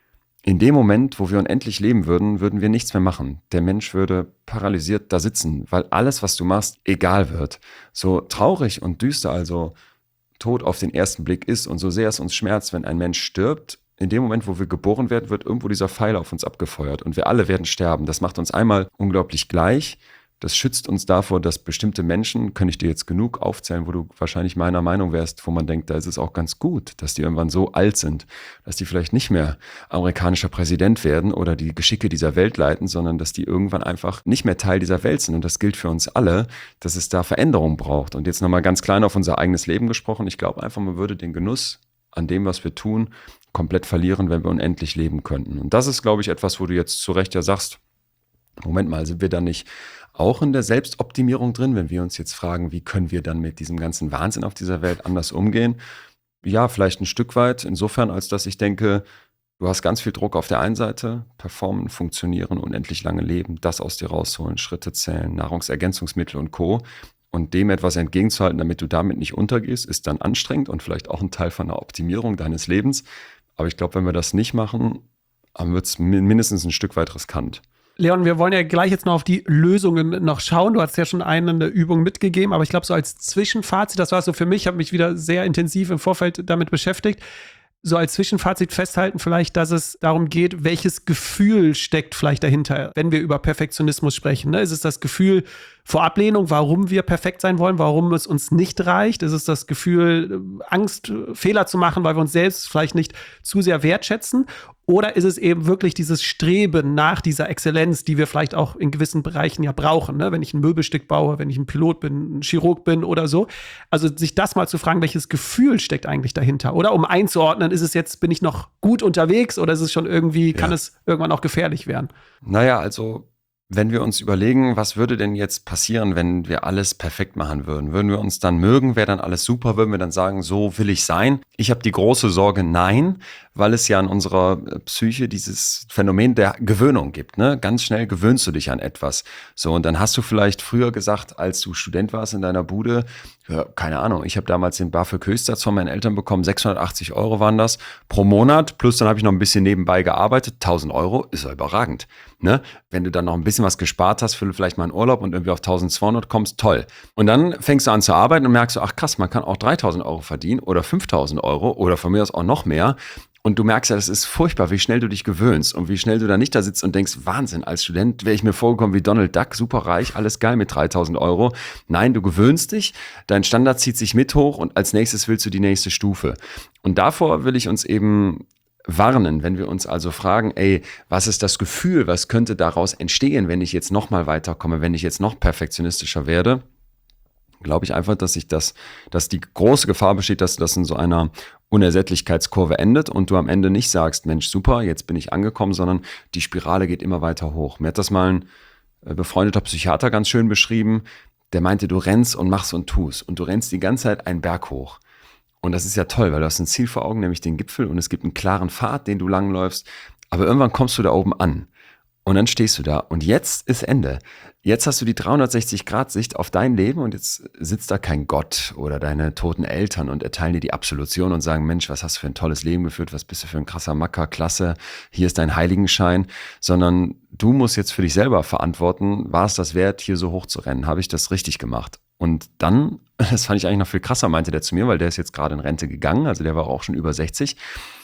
In dem Moment, wo wir unendlich leben würden, würden wir nichts mehr machen. Der Mensch würde paralysiert da sitzen, weil alles, was du machst, egal wird. So traurig und düster also Tod auf den ersten Blick ist und so sehr es uns schmerzt, wenn ein Mensch stirbt, in dem Moment, wo wir geboren werden, wird irgendwo dieser Pfeil auf uns abgefeuert und wir alle werden sterben. Das macht uns einmal unglaublich gleich. Das schützt uns davor, dass bestimmte Menschen, kann ich dir jetzt genug aufzählen, wo du wahrscheinlich meiner Meinung wärst, wo man denkt, da ist es auch ganz gut, dass die irgendwann so alt sind, dass die vielleicht nicht mehr amerikanischer Präsident werden oder die Geschicke dieser Welt leiten, sondern dass die irgendwann einfach nicht mehr Teil dieser Welt sind. Und das gilt für uns alle, dass es da Veränderung braucht. Und jetzt nochmal ganz klein auf unser eigenes Leben gesprochen. Ich glaube einfach, man würde den Genuss an dem, was wir tun, komplett verlieren, wenn wir unendlich leben könnten. Und das ist, glaube ich, etwas, wo du jetzt zu Recht ja sagst, Moment mal, sind wir da nicht auch in der Selbstoptimierung drin, wenn wir uns jetzt fragen, wie können wir dann mit diesem ganzen Wahnsinn auf dieser Welt anders umgehen? Ja, vielleicht ein Stück weit, insofern, als dass ich denke, du hast ganz viel Druck auf der einen Seite, performen, funktionieren, unendlich lange leben, das aus dir rausholen, Schritte zählen, Nahrungsergänzungsmittel und Co. Und dem etwas entgegenzuhalten, damit du damit nicht untergehst, ist dann anstrengend und vielleicht auch ein Teil von der Optimierung deines Lebens. Aber ich glaube, wenn wir das nicht machen, dann wird es mindestens ein Stück weit riskant. Leon, wir wollen ja gleich jetzt noch auf die Lösungen noch schauen. Du hast ja schon eine Übung mitgegeben, aber ich glaube, so als Zwischenfazit, das war es so für mich, ich habe mich wieder sehr intensiv im Vorfeld damit beschäftigt, so als Zwischenfazit festhalten vielleicht, dass es darum geht, welches Gefühl steckt vielleicht dahinter, wenn wir über Perfektionismus sprechen. Ne? Ist es das Gefühl vor Ablehnung, warum wir perfekt sein wollen, warum es uns nicht reicht? Ist es das Gefühl, Angst, Fehler zu machen, weil wir uns selbst vielleicht nicht zu sehr wertschätzen? Oder ist es eben wirklich dieses Streben nach dieser Exzellenz, die wir vielleicht auch in gewissen Bereichen ja brauchen, ne? Wenn ich ein Möbelstück baue, wenn ich ein Pilot bin, ein Chirurg bin oder so. Also sich das mal zu fragen, welches Gefühl steckt eigentlich dahinter? Oder um einzuordnen, ist es jetzt, bin ich noch gut unterwegs oder ist es schon irgendwie, kann Ja. es irgendwann auch gefährlich werden? Naja, also wenn wir uns überlegen, was würde denn jetzt passieren, wenn wir alles perfekt machen würden? Würden wir uns dann mögen? Wäre dann alles super? Würden wir dann sagen, so will ich sein? Ich habe die große Sorge, nein, weil es ja in unserer Psyche dieses Phänomen der Gewöhnung gibt. Ne? Ganz schnell gewöhnst du dich an etwas. So, und dann hast du vielleicht früher gesagt, als du Student warst in deiner Bude, ja, keine Ahnung, ich habe damals den BAföG-Höchstsatz von meinen Eltern bekommen, sechshundertachtzig Euro waren das pro Monat, plus dann habe ich noch ein bisschen nebenbei gearbeitet, tausend Euro, ist ja überragend. Ne? Wenn du dann noch ein bisschen was gespart hast für vielleicht mal einen Urlaub und irgendwie auf eintausendzweihundert kommst, toll. Und dann fängst du an zu arbeiten und merkst du, ach krass, man kann auch dreitausend Euro verdienen oder fünftausend Euro oder von mir aus auch noch mehr. Und du merkst ja, das ist furchtbar, wie schnell du dich gewöhnst und wie schnell du da nicht da sitzt und denkst, Wahnsinn, als Student wäre ich mir vorgekommen wie Donald Duck, super reich, alles geil mit dreitausend Euro. Nein, du gewöhnst dich, dein Standard zieht sich mit hoch und als nächstes willst du die nächste Stufe. Und davor will ich uns eben warnen, wenn wir uns also fragen, ey, was ist das Gefühl, was könnte daraus entstehen, wenn ich jetzt noch mal weiterkomme, wenn ich jetzt noch perfektionistischer werde? Glaube ich einfach, dass sich das, dass die große Gefahr besteht, dass das in so einer Unersättlichkeitskurve endet und du am Ende nicht sagst, Mensch, super, jetzt bin ich angekommen, sondern die Spirale geht immer weiter hoch. Mir hat das mal ein befreundeter Psychiater ganz schön beschrieben, der meinte, du rennst und machst und tust und du rennst die ganze Zeit einen Berg hoch. Und das ist ja toll, weil du hast ein Ziel vor Augen, nämlich den Gipfel und es gibt einen klaren Pfad, den du langläufst, aber irgendwann kommst du da oben an. Und dann stehst du da und jetzt ist Ende. Jetzt hast du die dreihundertsechzig Grad Sicht auf dein Leben und jetzt sitzt da kein Gott oder deine toten Eltern und erteilen dir die Absolution und sagen, Mensch, was hast du für ein tolles Leben geführt, was bist du für ein krasser Macker, klasse, hier ist dein Heiligenschein, sondern du musst jetzt für dich selber verantworten, war es das wert, hier so hoch zu rennen, habe ich das richtig gemacht? Und dann, das fand ich eigentlich noch viel krasser, meinte der zu mir, weil der ist jetzt gerade in Rente gegangen, also der war auch schon über sechzig,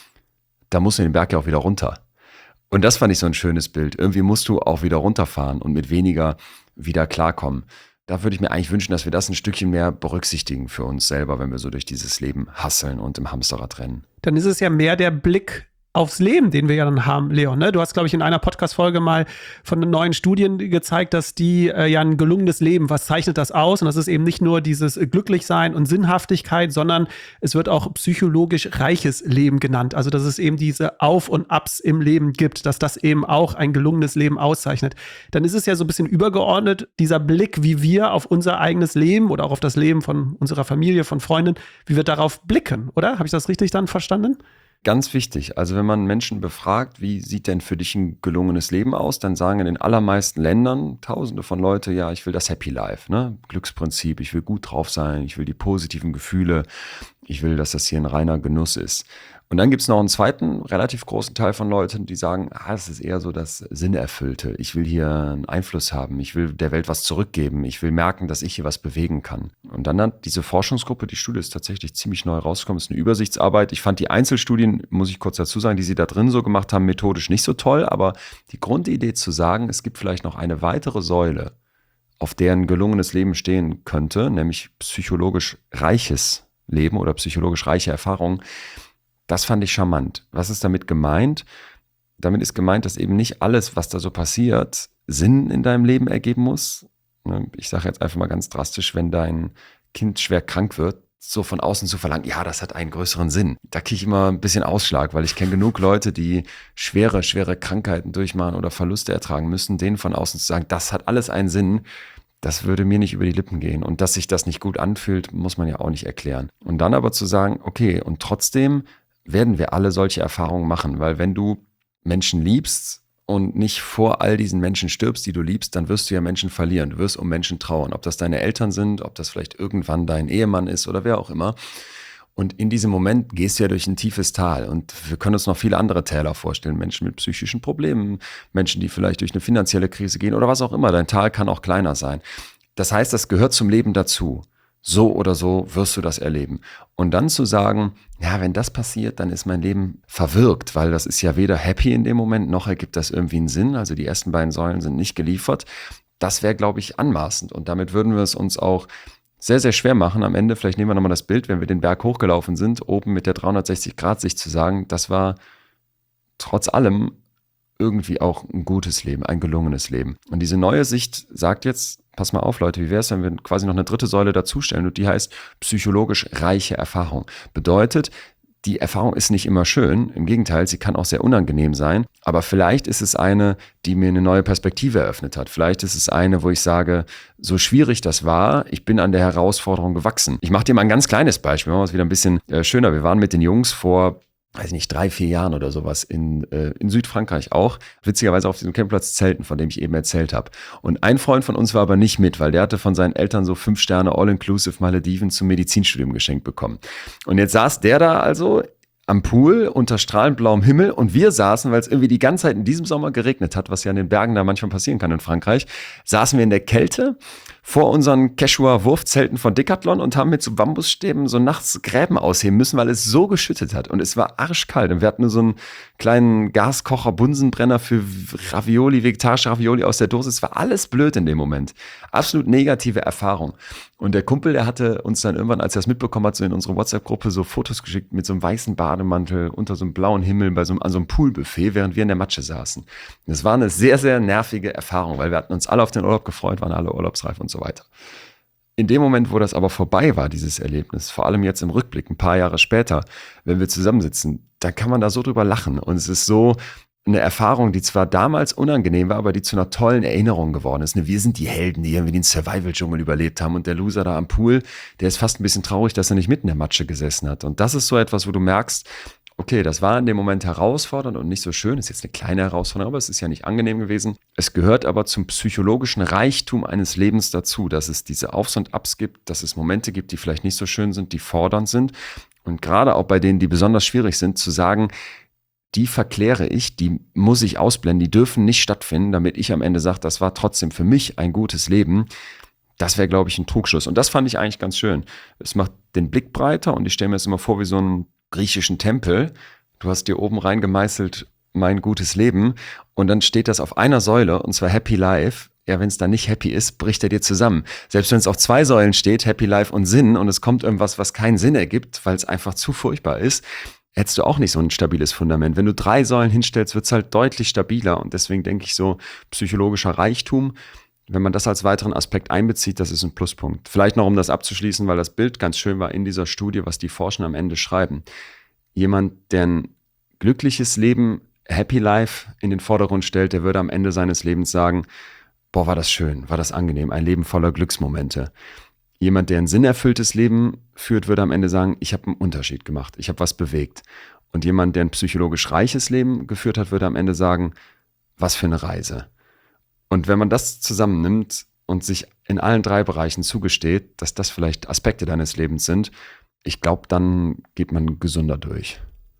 da musst du den Berg ja auch wieder runter. Und das fand ich so ein schönes Bild. Irgendwie musst du auch wieder runterfahren und mit weniger wieder klarkommen. Da würde ich mir eigentlich wünschen, dass wir das ein Stückchen mehr berücksichtigen für uns selber, wenn wir so durch dieses Leben hasseln und im Hamsterrad rennen. Dann ist es ja mehr der Blick aufs Leben, den wir ja dann haben, Leon. Ne? Du hast, glaube ich, in einer Podcast-Folge mal von den neuen Studien gezeigt, dass die äh, ja ein gelungenes Leben, was zeichnet das aus? Und das ist eben nicht nur dieses Glücklichsein und Sinnhaftigkeit, sondern es wird auch psychologisch reiches Leben genannt. Also, dass es eben diese Auf- und Abs im Leben gibt, dass das eben auch ein gelungenes Leben auszeichnet. Dann ist es ja so ein bisschen übergeordnet, dieser Blick, wie wir auf unser eigenes Leben oder auch auf das Leben von unserer Familie, von Freunden, wie wir darauf blicken, oder? Habe ich das richtig dann verstanden? Ganz wichtig. Also wenn man Menschen befragt, wie sieht denn für dich ein gelungenes Leben aus, dann sagen in den allermeisten Ländern Tausende von Leuten, ja, ich will das Happy Life, ne? Glücksprinzip, ich will gut drauf sein, ich will die positiven Gefühle, ich will, dass das hier ein reiner Genuss ist. Und dann gibt es noch einen zweiten, relativ großen Teil von Leuten, die sagen, ah, es ist eher so das Sinnerfüllte. Ich will hier einen Einfluss haben, ich will der Welt was zurückgeben, ich will merken, dass ich hier was bewegen kann. Und dann hat diese Forschungsgruppe, die Studie ist tatsächlich ziemlich neu rausgekommen, ist eine Übersichtsarbeit. Ich fand die Einzelstudien, muss ich kurz dazu sagen, die sie da drin so gemacht haben, methodisch nicht so toll, aber die Grundidee zu sagen, es gibt vielleicht noch eine weitere Säule, auf der ein gelungenes Leben stehen könnte, nämlich psychologisch reiches Leben oder psychologisch reiche Erfahrungen, das fand ich charmant. Was ist damit gemeint? Damit ist gemeint, dass eben nicht alles, was da so passiert, Sinn in deinem Leben ergeben muss. Ich sage jetzt einfach mal ganz drastisch, wenn dein Kind schwer krank wird, so von außen zu verlangen, ja, das hat einen größeren Sinn. Da kriege ich immer ein bisschen Ausschlag, weil ich kenne genug Leute, die schwere, schwere Krankheiten durchmachen oder Verluste ertragen müssen, denen von außen zu sagen, das hat alles einen Sinn, das würde mir nicht über die Lippen gehen. Und dass sich das nicht gut anfühlt, muss man ja auch nicht erklären. Und dann aber zu sagen, okay, und trotzdem werden wir alle solche Erfahrungen machen, weil wenn du Menschen liebst und nicht vor all diesen Menschen stirbst, die du liebst, dann wirst du ja Menschen verlieren. Du wirst um Menschen trauern, ob das deine Eltern sind, ob das vielleicht irgendwann dein Ehemann ist oder wer auch immer. Und in diesem Moment gehst du ja durch ein tiefes Tal und wir können uns noch viele andere Täler vorstellen. Menschen mit psychischen Problemen, Menschen, die vielleicht durch eine finanzielle Krise gehen oder was auch immer. Dein Tal kann auch kleiner sein. Das heißt, das gehört zum Leben dazu. So oder so wirst du das erleben. Und dann zu sagen, ja, wenn das passiert, dann ist mein Leben verwirkt, weil das ist ja weder happy in dem Moment, noch ergibt das irgendwie einen Sinn. Also die ersten beiden Säulen sind nicht geliefert. Das wäre, glaube ich, anmaßend. Und damit würden wir es uns auch sehr, sehr schwer machen. Am Ende, vielleicht nehmen wir nochmal das Bild, wenn wir den Berg hochgelaufen sind, oben mit der dreihundertsechzig Grad Sicht zu sagen, das war trotz allem irgendwie auch ein gutes Leben, ein gelungenes Leben. Und diese neue Sicht sagt jetzt, pass mal auf, Leute, wie wäre es, wenn wir quasi noch eine dritte Säule dazustellen und die heißt psychologisch reiche Erfahrung. Bedeutet, die Erfahrung ist nicht immer schön, im Gegenteil, sie kann auch sehr unangenehm sein, aber vielleicht ist es eine, die mir eine neue Perspektive eröffnet hat. Vielleicht ist es eine, wo ich sage, so schwierig das war, ich bin an der Herausforderung gewachsen. Ich mache dir mal ein ganz kleines Beispiel, machen wir es wieder ein bisschen äh, schöner. Wir waren mit den Jungs vor weiß ich nicht, drei, vier Jahren oder sowas in, äh, in Südfrankreich auch, witzigerweise auf diesem Campingplatz Zelten, von dem ich eben erzählt habe. Und ein Freund von uns war aber nicht mit, weil der hatte von seinen Eltern so fünf Sterne All-Inclusive Malediven zum Medizinstudium geschenkt bekommen. Und jetzt saß der da also am Pool unter strahlend blauem Himmel und wir saßen, weil es irgendwie die ganze Zeit in diesem Sommer geregnet hat, was ja in den Bergen da manchmal passieren kann in Frankreich, saßen wir in der Kälte vor unseren Quechua-Wurfzelten von Decathlon und haben mit so Bambusstäben so nachts Gräben ausheben müssen, weil es so geschüttet hat. Und es war arschkalt. Und wir hatten nur so einen kleinen Gaskocher, Bunsenbrenner für Ravioli, vegetarische Ravioli aus der Dose. Es war alles blöd in dem Moment. Absolut negative Erfahrung. Und der Kumpel, der hatte uns dann irgendwann, als er das mitbekommen hat, so in unsere WhatsApp-Gruppe so Fotos geschickt mit so einem weißen Bademantel unter so einem blauen Himmel bei so einem, an so einem Poolbuffet, während wir in der Matsche saßen. Das war eine sehr, sehr nervige Erfahrung, weil wir hatten uns alle auf den Urlaub gefreut, waren alle urlaubsreif und so weiter. In dem Moment, wo das aber vorbei war, dieses Erlebnis, vor allem jetzt im Rückblick, ein paar Jahre später, wenn wir zusammensitzen, da kann man da so drüber lachen. Und es ist so eine Erfahrung, die zwar damals unangenehm war, aber die zu einer tollen Erinnerung geworden ist. Wir sind die Helden, die irgendwie den Survival-Dschungel überlebt haben und der Loser da am Pool, der ist fast ein bisschen traurig, dass er nicht mitten in der Matsche gesessen hat. Und das ist so etwas, wo du merkst, okay, das war in dem Moment herausfordernd und nicht so schön. Ist jetzt eine kleine Herausforderung, aber es ist ja nicht angenehm gewesen. Es gehört aber zum psychologischen Reichtum eines Lebens dazu, dass es diese Aufs und Abs gibt, dass es Momente gibt, die vielleicht nicht so schön sind, die fordernd sind. Und gerade auch bei denen, die besonders schwierig sind, zu sagen, die verkläre ich, die muss ich ausblenden, die dürfen nicht stattfinden, damit ich am Ende sage, das war trotzdem für mich ein gutes Leben. Das wäre, glaube ich, ein Trugschluss. Und das fand ich eigentlich ganz schön. Es macht den Blick breiter und ich stelle mir das immer vor wie so einen griechischen Tempel. Du hast dir oben reingemeißelt, mein gutes Leben. Und dann steht das auf einer Säule, und zwar Happy Life. Ja, wenn es dann nicht happy ist, bricht er dir zusammen. Selbst wenn es auf zwei Säulen steht, Happy Life und Sinn, und es kommt irgendwas, was keinen Sinn ergibt, weil es einfach zu furchtbar ist, hättest du auch nicht so ein stabiles Fundament. Wenn du drei Säulen hinstellst, wird es halt deutlich stabiler. Und deswegen denke ich so, psychologischer Reichtum, wenn man das als weiteren Aspekt einbezieht, das ist ein Pluspunkt. Vielleicht noch, um das abzuschließen, weil das Bild ganz schön war in dieser Studie, was die Forscher am Ende schreiben. Jemand, der ein glückliches Leben, Happy Life in den Vordergrund stellt, der würde am Ende seines Lebens sagen, boah, war das schön, war das angenehm, ein Leben voller Glücksmomente. Jemand, der ein sinnerfülltes Leben führt, würde am Ende sagen, ich habe einen Unterschied gemacht, ich habe was bewegt. Und jemand, der ein psychologisch reiches Leben geführt hat, würde am Ende sagen, was für eine Reise. Und wenn man das zusammennimmt und sich in allen drei Bereichen zugesteht, dass das vielleicht Aspekte deines Lebens sind, ich glaube, dann geht man gesünder durch.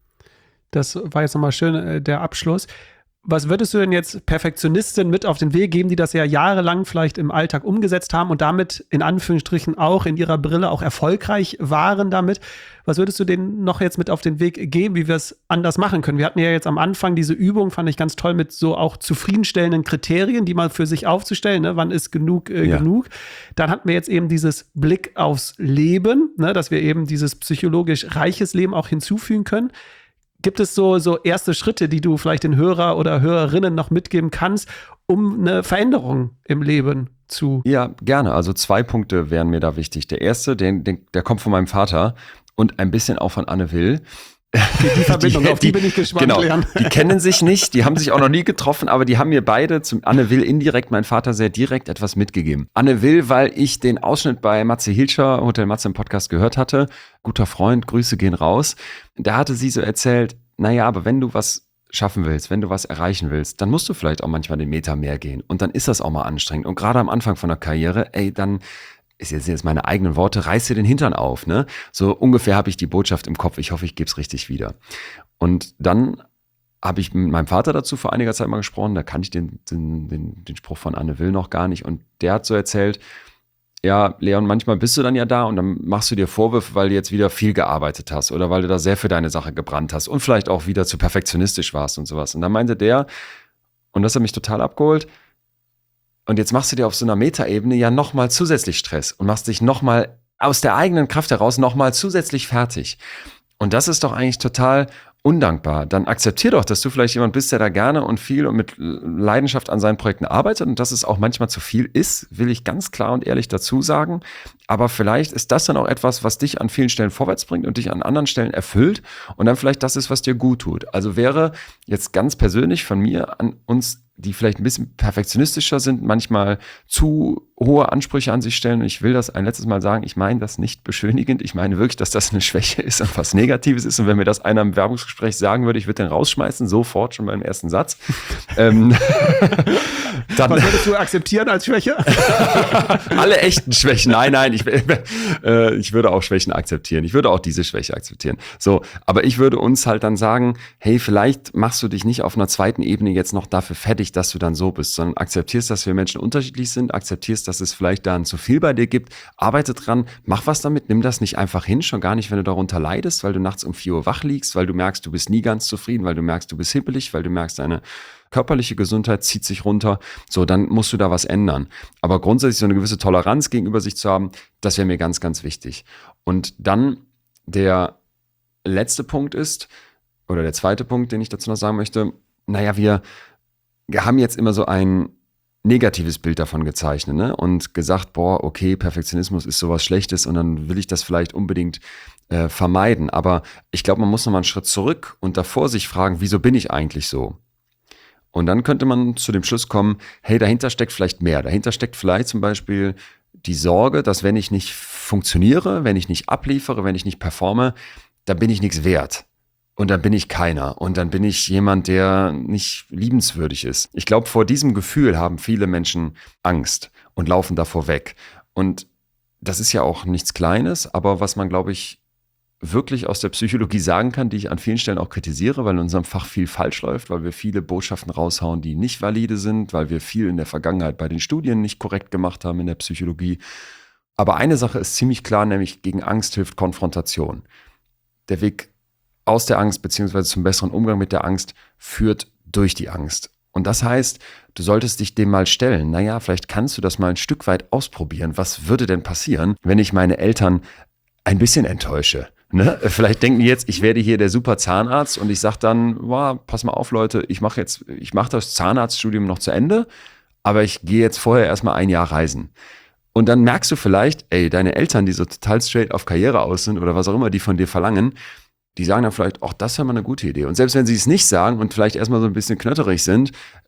Das war jetzt nochmal schön, äh, der Abschluss. Was würdest du denn jetzt Perfektionisten mit auf den Weg geben, die das ja jahrelang vielleicht im Alltag umgesetzt haben und damit in Anführungsstrichen auch in ihrer Brille auch erfolgreich waren damit? Was würdest du denen noch jetzt mit auf den Weg geben, wie wir es anders machen können? Wir hatten ja jetzt am Anfang diese Übung, fand ich ganz toll, mit so auch zufriedenstellenden Kriterien, die mal für sich aufzustellen. Ne? Wann ist genug äh, ja. genug? Dann hatten wir jetzt eben dieses Blick aufs Leben, ne? Dass wir eben dieses psychologisch reiches Leben auch hinzufügen können. Gibt es so, so erste Schritte, die du vielleicht den Hörer oder Hörerinnen noch mitgeben kannst, um eine Veränderung im Leben zu? Ja, gerne. Also zwei Punkte wären mir da wichtig. Der erste, den, den, der kommt von meinem Vater und ein bisschen auch von Anne Will. Die, die Verbindung, die, auf die, die bin ich gespannt, genau, Leon. Die kennen sich nicht, die haben sich auch noch nie getroffen, aber die haben mir beide, zum Anne Will indirekt, mein Vater sehr direkt etwas mitgegeben. Anne Will, weil ich den Ausschnitt bei Matze Hilscher, Hotel Matze im Podcast gehört hatte, guter Freund, Grüße gehen raus, da hatte sie so erzählt, naja, aber wenn du was schaffen willst, wenn du was erreichen willst, dann musst du vielleicht auch manchmal den Meter mehr gehen und dann ist das auch mal anstrengend und gerade am Anfang von der Karriere, ey, dann ist jetzt, jetzt meine eigenen Worte, reiß dir den Hintern auf, ne? So ungefähr habe ich die Botschaft im Kopf. Ich hoffe, ich gebe es richtig wieder. Und dann habe ich mit meinem Vater dazu vor einiger Zeit mal gesprochen. Da kannte ich den, den, den, den Spruch von Anne Will noch gar nicht. Und der hat so erzählt, ja, Leon, manchmal bist du dann ja da und dann machst du dir Vorwürfe, weil du jetzt wieder viel gearbeitet hast oder weil du da sehr für deine Sache gebrannt hast und vielleicht auch wieder zu perfektionistisch warst und sowas. Und dann meinte der, und das hat mich total abgeholt, und jetzt machst du dir auf so einer Metaebene ja nochmal zusätzlich Stress und machst dich nochmal aus der eigenen Kraft heraus nochmal zusätzlich fertig. Und das ist doch eigentlich total undankbar. Dann akzeptier doch, dass du vielleicht jemand bist, der da gerne und viel und mit Leidenschaft an seinen Projekten arbeitet und dass es auch manchmal zu viel ist, will ich ganz klar und ehrlich dazu sagen. Aber vielleicht ist das dann auch etwas, was dich an vielen Stellen vorwärts bringt und dich an anderen Stellen erfüllt und dann vielleicht das ist, was dir gut tut. Also wäre jetzt ganz persönlich von mir an uns, die vielleicht ein bisschen perfektionistischer sind, manchmal zu hohe Ansprüche an sich stellen. Und ich will das ein letztes Mal sagen, ich meine das nicht beschönigend. Ich meine wirklich, dass das eine Schwäche ist und was Negatives ist. Und wenn mir das einer im Werbungsgespräch sagen würde, ich würde den rausschmeißen, sofort schon beim ersten Satz. ähm, dann, was würdest du akzeptieren als Schwäche? Alle echten Schwächen. Nein, nein, ich, äh, ich würde auch Schwächen akzeptieren. Ich würde auch diese Schwäche akzeptieren. So, aber ich würde uns halt dann sagen, hey, vielleicht machst du dich nicht auf einer zweiten Ebene jetzt noch dafür fertig, dass du dann so bist, sondern akzeptierst, dass wir Menschen unterschiedlich sind, akzeptierst, dass es vielleicht dann zu viel bei dir gibt, arbeite dran, mach was damit, nimm das nicht einfach hin, schon gar nicht, wenn du darunter leidest, weil du nachts um vier Uhr wach liegst, weil du merkst, du bist nie ganz zufrieden, weil du merkst, du bist hibbelig, weil du merkst, deine körperliche Gesundheit zieht sich runter, so, dann musst du da was ändern. Aber grundsätzlich so eine gewisse Toleranz gegenüber sich zu haben, das wäre mir ganz, ganz wichtig. Und dann der letzte Punkt ist, oder der zweite Punkt, den ich dazu noch sagen möchte, naja, wir Wir haben jetzt immer so ein negatives Bild davon gezeichnet, ne? Und gesagt, boah, okay, Perfektionismus ist sowas Schlechtes und dann will ich das vielleicht unbedingt äh, vermeiden. Aber ich glaube, man muss noch mal einen Schritt zurück und davor sich fragen, wieso bin ich eigentlich so? Und dann könnte man zu dem Schluss kommen, hey, dahinter steckt vielleicht mehr. Dahinter steckt vielleicht zum Beispiel die Sorge, dass wenn ich nicht funktioniere, wenn ich nicht abliefere, wenn ich nicht performe, dann bin ich nichts wert. Und dann bin ich keiner. Und dann bin ich jemand, der nicht liebenswürdig ist. Ich glaube, vor diesem Gefühl haben viele Menschen Angst und laufen davor weg. Und das ist ja auch nichts Kleines, aber was man, glaube ich, wirklich aus der Psychologie sagen kann, die ich an vielen Stellen auch kritisiere, weil in unserem Fach viel falsch läuft, weil wir viele Botschaften raushauen, die nicht valide sind, weil wir viel in der Vergangenheit bei den Studien nicht korrekt gemacht haben in der Psychologie. Aber eine Sache ist ziemlich klar, nämlich gegen Angst hilft Konfrontation. Der Weg aus der Angst beziehungsweise zum besseren Umgang mit der Angst führt durch die Angst. Und das heißt, du solltest dich dem mal stellen. Naja, vielleicht kannst du das mal ein Stück weit ausprobieren. Was würde denn passieren, wenn ich meine Eltern ein bisschen enttäusche? Ne? Vielleicht denken die jetzt, ich werde hier der super Zahnarzt und ich sage dann, wow, pass mal auf Leute, ich mache jetzt, ich mache das Zahnarztstudium noch zu Ende, aber ich gehe jetzt vorher erstmal ein Jahr reisen. Und dann merkst du vielleicht, ey, deine Eltern, die so total straight auf Karriere aus sind oder was auch immer die von dir verlangen, die sagen dann vielleicht, auch das wäre mal eine gute Idee. Und selbst wenn sie es nicht sagen und vielleicht erstmal so ein bisschen knötterig sind,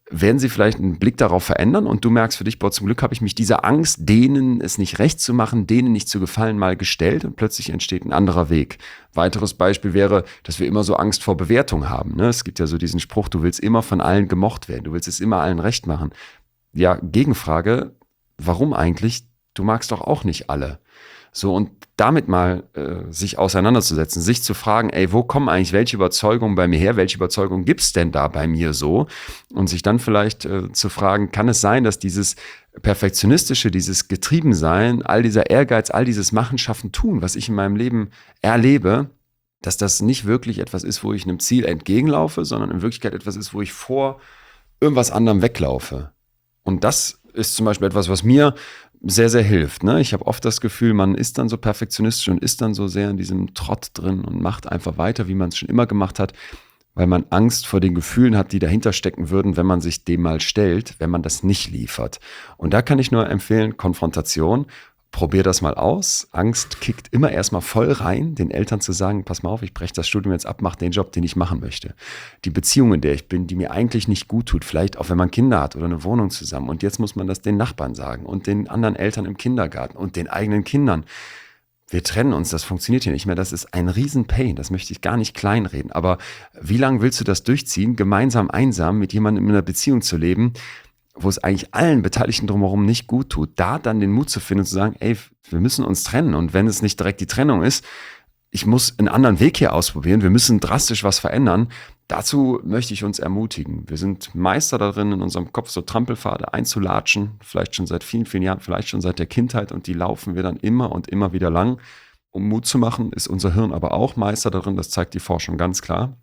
werden sie vielleicht einen Blick darauf verändern und du merkst für dich, boah, zum Glück habe ich mich dieser Angst, denen es nicht recht zu machen, denen nicht zu gefallen, mal gestellt und plötzlich entsteht ein anderer Weg. Weiteres Beispiel wäre, dass wir immer so Angst vor Bewertung haben. Ne? Es gibt ja so diesen Spruch, du willst immer von allen gemocht werden, du willst es immer allen recht machen. Ja, Gegenfrage, warum eigentlich? Du magst doch auch nicht alle. So, und damit mal äh, sich auseinanderzusetzen, sich zu fragen, ey, wo kommen eigentlich welche Überzeugungen bei mir her? Welche Überzeugungen gibt's denn da bei mir so? Und sich dann vielleicht äh, zu fragen, kann es sein, dass dieses Perfektionistische, dieses Getriebensein, all dieser Ehrgeiz, all dieses Machen, Schaffen, Tun, was ich in meinem Leben erlebe, dass das nicht wirklich etwas ist, wo ich einem Ziel entgegenlaufe, sondern in Wirklichkeit etwas ist, wo ich vor irgendwas anderem weglaufe. Und das ist zum Beispiel etwas, was mir sehr, sehr hilft. Ne? Ich habe oft das Gefühl, man ist dann so perfektionistisch und ist dann so sehr in diesem Trott drin und macht einfach weiter, wie man es schon immer gemacht hat, weil man Angst vor den Gefühlen hat, die dahinter stecken würden, wenn man sich dem mal stellt, wenn man das nicht liefert. Und da kann ich nur empfehlen, Konfrontation. Probier das mal aus. Angst kickt immer erstmal voll rein, den Eltern zu sagen, pass mal auf, ich breche das Studium jetzt ab, mach den Job, den ich machen möchte. Die Beziehung, in der ich bin, die mir eigentlich nicht gut tut, vielleicht auch wenn man Kinder hat oder eine Wohnung zusammen. Und jetzt muss man das den Nachbarn sagen und den anderen Eltern im Kindergarten und den eigenen Kindern. Wir trennen uns, das funktioniert hier nicht mehr. Das ist ein Riesen-Pain, das möchte ich gar nicht kleinreden. Aber wie lange willst du das durchziehen, gemeinsam einsam mit jemandem in einer Beziehung zu leben, wo es eigentlich allen Beteiligten drumherum nicht gut tut, da dann den Mut zu finden und zu sagen, ey, wir müssen uns trennen. Und wenn es nicht direkt die Trennung ist, ich muss einen anderen Weg hier ausprobieren, wir müssen drastisch was verändern. Dazu möchte ich uns ermutigen. Wir sind Meister darin, in unserem Kopf so Trampelpfade einzulatschen, vielleicht schon seit vielen, vielen Jahren, vielleicht schon seit der Kindheit, und die laufen wir dann immer und immer wieder lang. Um Mut zu machen, ist unser Hirn aber auch Meister darin, das zeigt die Forschung ganz klar,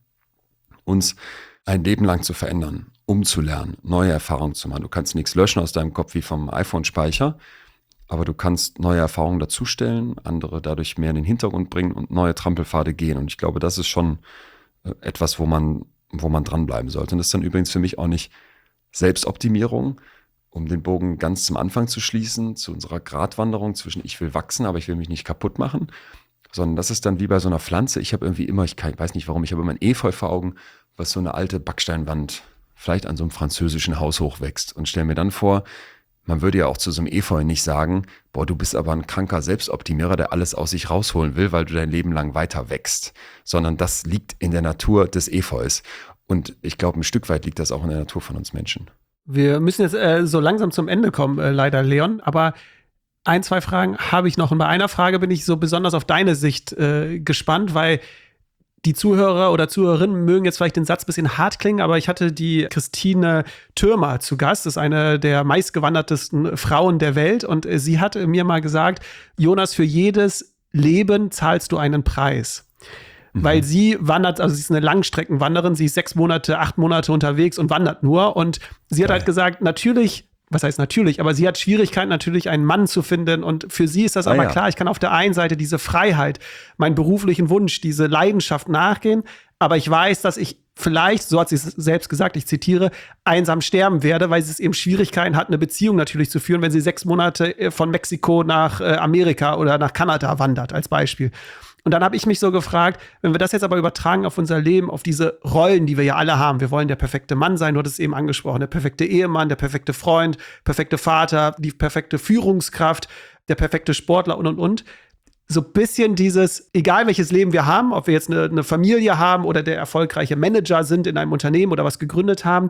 uns ein Leben lang zu verändern, umzulernen, neue Erfahrungen zu machen. Du kannst nichts löschen aus deinem Kopf wie vom iPhone-Speicher, aber du kannst neue Erfahrungen dazustellen, andere dadurch mehr in den Hintergrund bringen und neue Trampelpfade gehen. Und ich glaube, das ist schon etwas, wo man, wo man dranbleiben sollte. Und das ist dann übrigens für mich auch nicht Selbstoptimierung, um den Bogen ganz zum Anfang zu schließen, zu unserer Gratwanderung zwischen ich will wachsen, aber ich will mich nicht kaputt machen, sondern das ist dann wie bei so einer Pflanze. Ich habe irgendwie immer, ich kann, weiß nicht warum, ich habe immer ein Efeu vor Augen, was so eine alte Backsteinwand vielleicht an so einem französischen Haus hochwächst, und stell mir dann vor, man würde ja auch zu so einem Efeu nicht sagen, boah, du bist aber ein kranker Selbstoptimierer, der alles aus sich rausholen will, weil du dein Leben lang weiter wächst, sondern das liegt in der Natur des Efeus. Und ich glaube, ein Stück weit liegt das auch in der Natur von uns Menschen. Wir müssen jetzt äh, so langsam zum Ende kommen, äh, leider, Leon, aber ein, zwei Fragen habe ich noch. Und bei einer Frage bin ich so besonders auf deine Sicht äh, gespannt, weil die Zuhörer oder Zuhörerinnen mögen jetzt vielleicht den Satz ein bisschen hart klingen, aber ich hatte die Christine Thürmer zu Gast. Das ist eine der meistgewandertesten Frauen der Welt. Und sie hatte mir mal gesagt, Jonas, für jedes Leben zahlst du einen Preis. Mhm. Weil sie wandert, also sie ist eine Langstreckenwanderin, sie ist sechs Monate, acht Monate unterwegs und wandert nur. Und sie hat Geil. halt gesagt, natürlich, was heißt natürlich, aber sie hat Schwierigkeiten natürlich, einen Mann zu finden. Und für sie ist das ah, aber ja. klar, ich kann auf der einen Seite diese Freiheit, meinen beruflichen Wunsch, diese Leidenschaft nachgehen. Aber ich weiß, dass ich vielleicht, so hat sie es selbst gesagt, ich zitiere, einsam sterben werde, weil sie es eben Schwierigkeiten hat, eine Beziehung natürlich zu führen, wenn sie sechs Monate von Mexiko nach äh, Amerika oder nach Kanada wandert, als Beispiel. Und dann habe ich mich so gefragt, wenn wir das jetzt aber übertragen auf unser Leben, auf diese Rollen, die wir ja alle haben. Wir wollen der perfekte Mann sein, du hattest es eben angesprochen, der perfekte Ehemann, der perfekte Freund, perfekte Vater, die perfekte Führungskraft, der perfekte Sportler und, und, und. So ein bisschen dieses, egal welches Leben wir haben, ob wir jetzt eine, eine Familie haben oder der erfolgreiche Manager sind in einem Unternehmen oder was gegründet haben,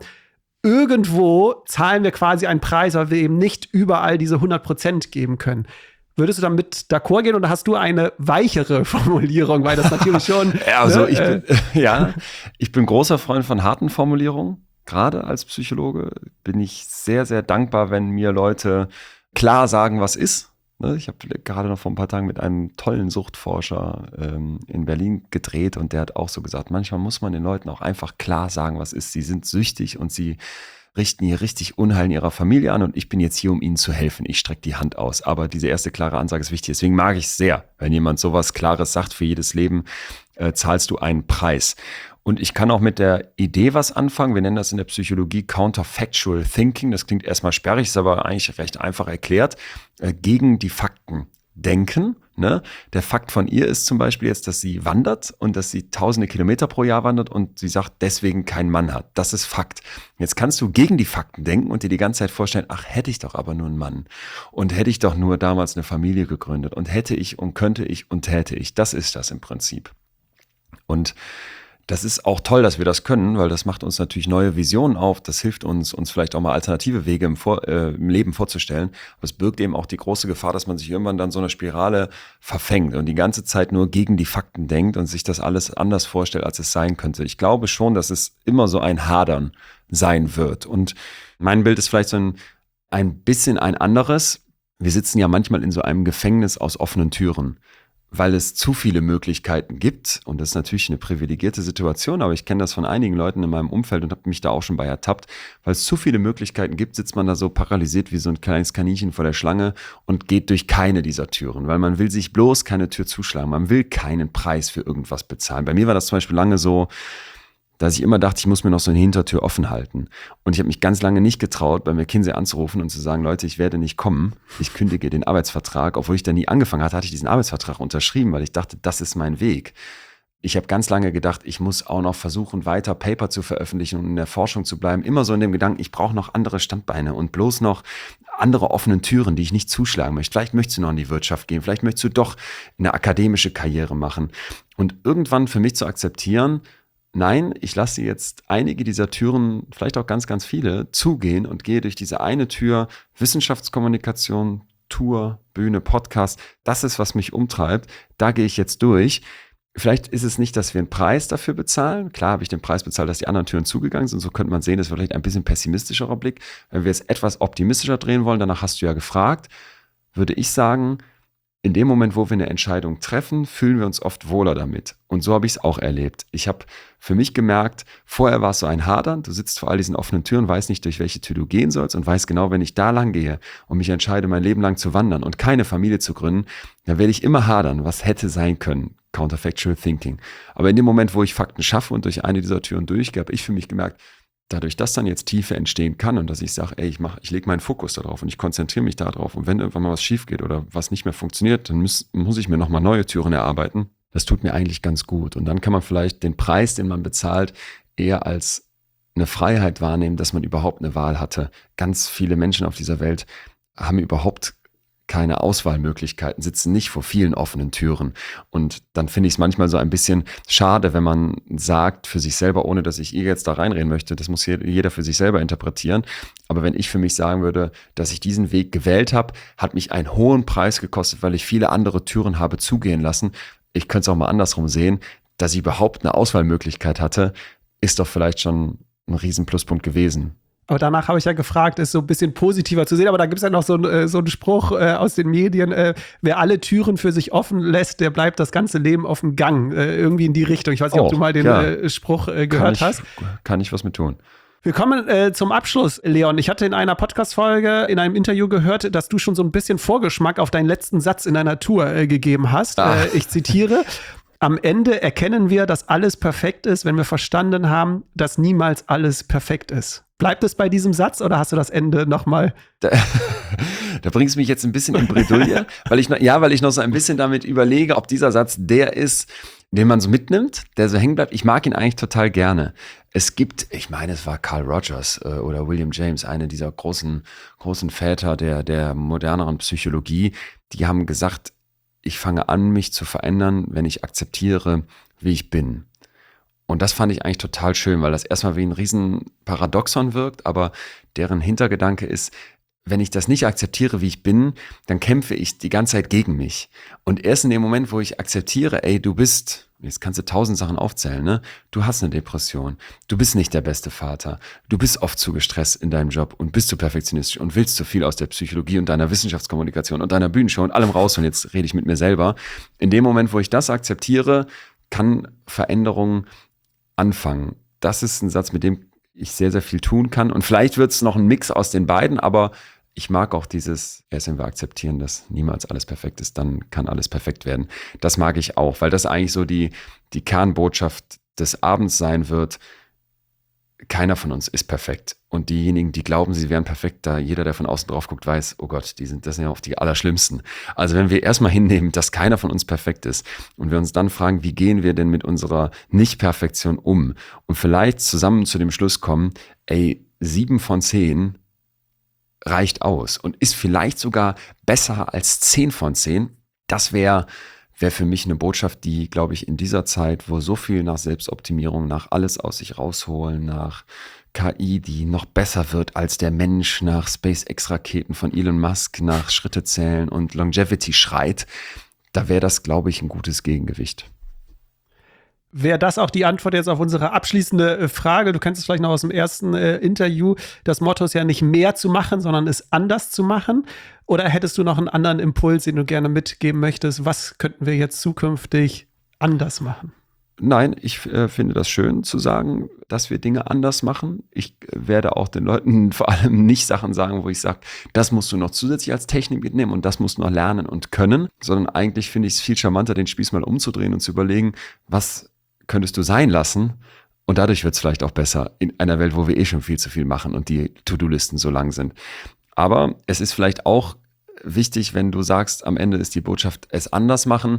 irgendwo zahlen wir quasi einen Preis, weil wir eben nicht überall diese hundert Prozent geben können. Würdest du damit d'accord gehen oder hast du eine weichere Formulierung? Weil das natürlich schon. ja, also ne, ich bin, äh, ja, ich bin großer Freund von harten Formulierungen. Gerade als Psychologe bin ich sehr, sehr dankbar, wenn mir Leute klar sagen, was ist. Ne, ich habe gerade noch vor ein paar Tagen mit einem tollen Suchtforscher ähm, in Berlin gedreht und der hat auch so gesagt, manchmal muss man den Leuten auch einfach klar sagen, was ist. Sie sind süchtig und sie richten hier richtig Unheil in ihrer Familie an und ich bin jetzt hier, um ihnen zu helfen. Ich strecke die Hand aus. Aber diese erste klare Ansage ist wichtig. Deswegen mag ich es sehr, wenn jemand sowas Klares sagt, für jedes Leben äh, zahlst du einen Preis. Und ich kann auch mit der Idee was anfangen. Wir nennen das in der Psychologie Counterfactual Thinking. Das klingt erstmal sperrig, ist aber eigentlich recht einfach erklärt. Äh, gegen die Fakten denken. Ne? Der Fakt von ihr ist zum Beispiel jetzt, dass sie wandert und dass sie tausende Kilometer pro Jahr wandert und sie sagt, deswegen keinen Mann hat. Das ist Fakt. Jetzt kannst du gegen die Fakten denken und dir die ganze Zeit vorstellen, ach, hätte ich doch aber nur einen Mann und hätte ich doch nur damals eine Familie gegründet und hätte ich und könnte ich und täte ich. Das ist das im Prinzip. Und das ist auch toll, dass wir das können, weil das macht uns natürlich neue Visionen auf. Das hilft uns, uns vielleicht auch mal alternative Wege im, Vor- äh, im Leben vorzustellen. Aber es birgt eben auch die große Gefahr, dass man sich irgendwann dann so eine Spirale verfängt und die ganze Zeit nur gegen die Fakten denkt und sich das alles anders vorstellt, als es sein könnte. Ich glaube schon, dass es immer so ein Hadern sein wird. Und mein Bild ist vielleicht so ein, ein bisschen ein anderes. Wir sitzen ja manchmal in so einem Gefängnis aus offenen Türen, weil es zu viele Möglichkeiten gibt. Und das ist natürlich eine privilegierte Situation, aber ich kenne das von einigen Leuten in meinem Umfeld und habe mich da auch schon bei ertappt. Weil es zu viele Möglichkeiten gibt, sitzt man da so paralysiert wie so ein kleines Kaninchen vor der Schlange und geht durch keine dieser Türen, weil man will sich bloß keine Tür zuschlagen. Man will keinen Preis für irgendwas bezahlen. Bei mir war das zum Beispiel lange so, dass ich immer dachte, ich muss mir noch so eine Hintertür offen halten. Und ich habe mich ganz lange nicht getraut, bei McKinsey anzurufen und zu sagen, Leute, ich werde nicht kommen, ich kündige den Arbeitsvertrag. Obwohl ich da nie angefangen hatte, hatte ich diesen Arbeitsvertrag unterschrieben, weil ich dachte, das ist mein Weg. Ich habe ganz lange gedacht, ich muss auch noch versuchen, weiter Paper zu veröffentlichen und in der Forschung zu bleiben. Immer so in dem Gedanken, ich brauche noch andere Standbeine und bloß noch andere offenen Türen, die ich nicht zuschlagen möchte. Vielleicht möchtest du noch in die Wirtschaft gehen, vielleicht möchtest du doch eine akademische Karriere machen. Und irgendwann für mich zu akzeptieren, nein, ich lasse jetzt einige dieser Türen, vielleicht auch ganz, ganz viele, zugehen und gehe durch diese eine Tür Wissenschaftskommunikation, Tour, Bühne, Podcast. Das ist, was mich umtreibt. Da gehe ich jetzt durch. Vielleicht ist es nicht, dass wir einen Preis dafür bezahlen. Klar habe ich den Preis bezahlt, dass die anderen Türen zugegangen sind. So könnte man sehen, das ist vielleicht ein bisschen pessimistischerer Blick. Wenn wir es etwas optimistischer drehen wollen, danach hast du ja gefragt, würde ich sagen, in dem Moment, wo wir eine Entscheidung treffen, fühlen wir uns oft wohler damit. Und so habe ich es auch erlebt. Ich habe für mich gemerkt, vorher war es so ein Hadern. Du sitzt vor all diesen offenen Türen, weißt nicht, durch welche Tür du gehen sollst und weißt genau, wenn ich da lang gehe und mich entscheide, mein Leben lang zu wandern und keine Familie zu gründen, dann werde ich immer hadern, was hätte sein können. Counterfactual Thinking. Aber in dem Moment, wo ich Fakten schaffe und durch eine dieser Türen durchgehe, habe ich für mich gemerkt, dadurch, dass dann jetzt Tiefe entstehen kann und dass ich sage, ey, ich mach, ich lege meinen Fokus darauf und ich konzentriere mich darauf und wenn irgendwann mal was schief geht oder was nicht mehr funktioniert, dann muss, muss ich mir nochmal neue Türen erarbeiten. Das tut mir eigentlich ganz gut. Und dann kann man vielleicht den Preis, den man bezahlt, eher als eine Freiheit wahrnehmen, dass man überhaupt eine Wahl hatte. Ganz viele Menschen auf dieser Welt haben überhaupt keine Auswahlmöglichkeiten, sitzen nicht vor vielen offenen Türen. Und dann finde ich es manchmal so ein bisschen schade, wenn man sagt für sich selber, ohne dass ich ihr jetzt da reinreden möchte, das muss jeder für sich selber interpretieren. Aber wenn ich für mich sagen würde, dass ich diesen Weg gewählt habe, hat mich einen hohen Preis gekostet, weil ich viele andere Türen habe zugehen lassen. Ich könnte es auch mal andersrum sehen, dass ich überhaupt eine Auswahlmöglichkeit hatte, ist doch vielleicht schon ein riesen Pluspunkt gewesen. Aber danach habe ich ja gefragt, es so ein bisschen positiver zu sehen. Aber da gibt es ja noch so, äh, so einen Spruch äh, aus den Medien, äh, wer alle Türen für sich offen lässt, der bleibt das ganze Leben auf dem Gang. Äh, irgendwie in die Richtung. Ich weiß nicht, oh, ob du mal den ja. äh, Spruch äh, gehört kann ich, hast. Kann ich was mit tun. Wir kommen äh, zum Abschluss, Leon. Ich hatte in einer Podcast-Folge, in einem Interview gehört, dass du schon so ein bisschen Vorgeschmack auf deinen letzten Satz in deiner Tour äh, gegeben hast. Äh, ich zitiere: Am Ende erkennen wir, dass alles perfekt ist, wenn wir verstanden haben, dass niemals alles perfekt ist. Bleibt es bei diesem Satz oder hast du das Ende nochmal? Da, da bringst du mich jetzt ein bisschen in Bredouille, weil ich noch, ja, weil ich noch so ein bisschen damit überlege, ob dieser Satz der ist, den man so mitnimmt, der so hängen bleibt. Ich mag ihn eigentlich total gerne. Es gibt, ich meine, es war Carl Rogers äh, oder William James, eine dieser großen, großen Väter der, der moderneren Psychologie, die haben gesagt, ich fange an, mich zu verändern, wenn ich akzeptiere, wie ich bin. Und das fand ich eigentlich total schön, weil das erstmal wie ein riesen Paradoxon wirkt, aber deren Hintergedanke ist, wenn ich das nicht akzeptiere, wie ich bin, dann kämpfe ich die ganze Zeit gegen mich. Und erst in dem Moment, wo ich akzeptiere, ey, du bist, jetzt kannst du tausend Sachen aufzählen, ne? Du hast eine Depression, du bist nicht der beste Vater, du bist oft zu gestresst in deinem Job und bist zu perfektionistisch und willst zu viel aus der Psychologie und deiner Wissenschaftskommunikation und deiner Bühnenshow und allem raus und jetzt rede ich mit mir selber. In dem Moment, wo ich das akzeptiere, kann Veränderung anfangen. Das ist ein Satz, mit dem ich sehr, sehr viel tun kann. Und vielleicht wird es noch ein Mix aus den beiden, aber ich mag auch dieses, erst wenn wir akzeptieren, dass niemals alles perfekt ist, dann kann alles perfekt werden. Das mag ich auch, weil das eigentlich so die, die Kernbotschaft des Abends sein wird. keiner von uns ist perfekt. Und diejenigen, die glauben, sie wären perfekt, da jeder, der von außen drauf guckt, weiß, oh Gott, die sind, das sind ja oft die Allerschlimmsten. Also wenn wir erstmal hinnehmen, dass keiner von uns perfekt ist und wir uns dann fragen, wie gehen wir denn mit unserer Nicht-Perfektion um und vielleicht zusammen zu dem Schluss kommen, ey, sieben von zehn reicht aus und ist vielleicht sogar besser als zehn von zehn, das wäre wäre für mich eine Botschaft, die, glaube ich, in dieser Zeit, wo so viel nach Selbstoptimierung, nach alles aus sich rausholen, nach K I, die noch besser wird als der Mensch, nach SpaceX-Raketen von Elon Musk, nach Schritte zählen und Longevity schreit, da wäre das, glaube ich, ein gutes Gegengewicht. Wäre das auch die Antwort jetzt auf unsere abschließende Frage? Du kennst es vielleicht noch aus dem ersten äh, Interview. Das Motto ist ja nicht mehr zu machen, sondern es anders zu machen. Oder hättest du noch einen anderen Impuls, den du gerne mitgeben möchtest? Was könnten wir jetzt zukünftig anders machen? Nein, ich äh, finde das schön zu sagen, dass wir Dinge anders machen. Ich äh, werde auch den Leuten vor allem nicht Sachen sagen, wo ich sage, das musst du noch zusätzlich als Technik mitnehmen und das musst du noch lernen und können, sondern eigentlich finde ich es viel charmanter, den Spieß mal umzudrehen und zu überlegen, was könntest du sein lassen und dadurch wird es vielleicht auch besser in einer Welt, wo wir eh schon viel zu viel machen und die To-Do-Listen so lang sind. Aber es ist vielleicht auch wichtig, wenn du sagst, am Ende ist die Botschaft, es anders machen.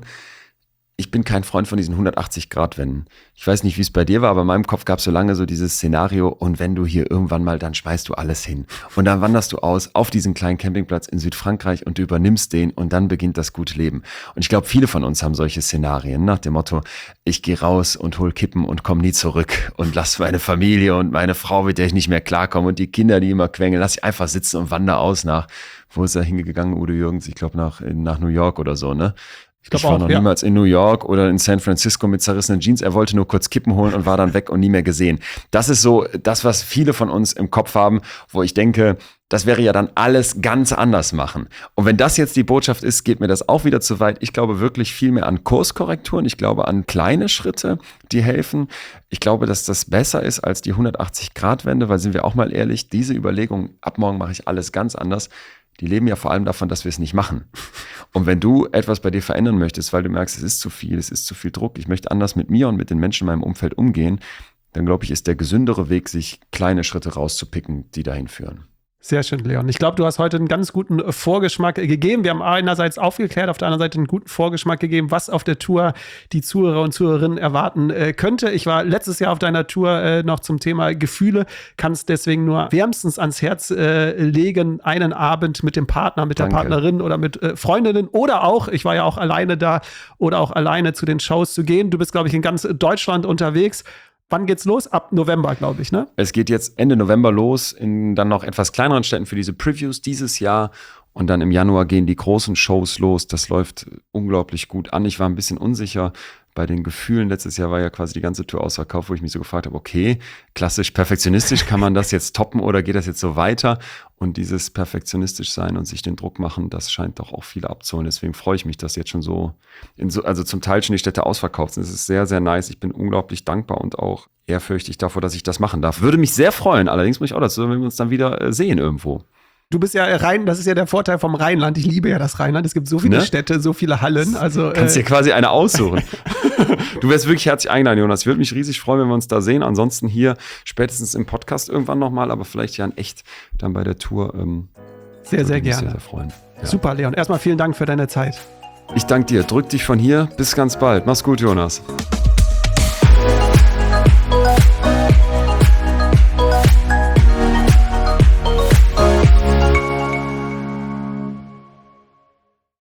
Ich bin kein Freund von diesen hundertachtzig-Grad-Wenden. Ich weiß nicht, wie es bei dir war, aber in meinem Kopf gab es so lange so dieses Szenario, und wenn du hier irgendwann mal, dann schmeißt du alles hin. Und dann wanderst du aus auf diesen kleinen Campingplatz in Südfrankreich und du übernimmst den und dann beginnt das gute Leben. Und ich glaube, viele von uns haben solche Szenarien nach dem Motto, ich gehe raus und hol Kippen und komme nie zurück und lass meine Familie und meine Frau, mit der ich nicht mehr klarkomme und die Kinder, die immer quengeln, lass ich einfach sitzen und wandere aus nach, wo ist er hingegangen, Udo Jürgens, ich glaube nach, nach New York oder so, ne? Ich, ich war auch, noch ja. niemals in New York oder in San Francisco mit zerrissenen Jeans. Er wollte nur kurz Kippen holen und war dann weg und nie mehr gesehen. Das ist so das, was viele von uns im Kopf haben, wo ich denke, das wäre ja dann alles ganz anders machen. Und wenn das jetzt die Botschaft ist, geht mir das auch wieder zu weit. Ich glaube wirklich viel mehr an Kurskorrekturen. Ich glaube an kleine Schritte, die helfen. Ich glaube, dass das besser ist als die hundertachtzig-Grad-Wende, weil, sind wir auch mal ehrlich, diese Überlegung, ab morgen mache ich alles ganz anders, die leben ja vor allem davon, dass wir es nicht machen. Und wenn du etwas bei dir verändern möchtest, weil du merkst, es ist zu viel, es ist zu viel Druck, ich möchte anders mit mir und mit den Menschen in meinem Umfeld umgehen, dann glaube ich, ist der gesündere Weg, sich kleine Schritte rauszupicken, die dahin führen. Sehr schön, Leon. Ich glaube, du hast heute einen ganz guten Vorgeschmack gegeben. Wir haben einerseits aufgeklärt, auf der anderen Seite einen guten Vorgeschmack gegeben, was auf der Tour die Zuhörer und Zuhörerinnen erwarten äh, könnte. Ich war letztes Jahr auf deiner Tour äh, noch zum Thema Gefühle, kann es deswegen nur wärmstens ans Herz äh, legen, einen Abend mit dem Partner, mit Danke. der Partnerin oder mit äh, Freundinnen oder auch, ich war ja auch alleine da, oder auch alleine zu den Shows zu gehen. Du bist, glaube ich, in ganz Deutschland unterwegs. Wann geht's los? Ab November, glaube ich, ne? Es geht jetzt Ende November los, in dann noch etwas kleineren Städten für diese Previews dieses Jahr. Und dann im Januar gehen die großen Shows los. Das läuft unglaublich gut an. Ich war ein bisschen unsicher bei den Gefühlen. Letztes Jahr war ja quasi die ganze Tour ausverkauft, wo ich mich so gefragt habe, okay, klassisch perfektionistisch, kann man das jetzt toppen oder geht das jetzt so weiter? Und dieses perfektionistisch sein und sich den Druck machen, das scheint doch auch viele abzuholen. Deswegen freue ich mich, dass jetzt schon so, in so, also zum Teil schon die Städte ausverkauft sind. Es ist sehr, sehr nice. Ich bin unglaublich dankbar und auch ehrfürchtig davor, dass ich das machen darf. Würde mich sehr freuen. Allerdings muss ich auch dazu, wenn wir uns dann wieder äh, sehen irgendwo. Du bist ja rein, das ist ja der Vorteil vom Rheinland. Ich liebe ja das Rheinland. Es gibt so viele ne? Städte, so viele Hallen. Also, kannst äh, dir quasi eine aussuchen. Du wärst wirklich herzlich eingeladen, Jonas. Ich würde mich riesig freuen, wenn wir uns da sehen. Ansonsten hier spätestens im Podcast irgendwann nochmal, aber vielleicht ja in echt dann bei der Tour. Ähm, sehr, sehr gerne. Sehr, sehr freuen. Ja. Super, Leon. Erstmal vielen Dank für deine Zeit. Ich danke dir. Drück dich von hier. Bis ganz bald. Mach's gut, Jonas.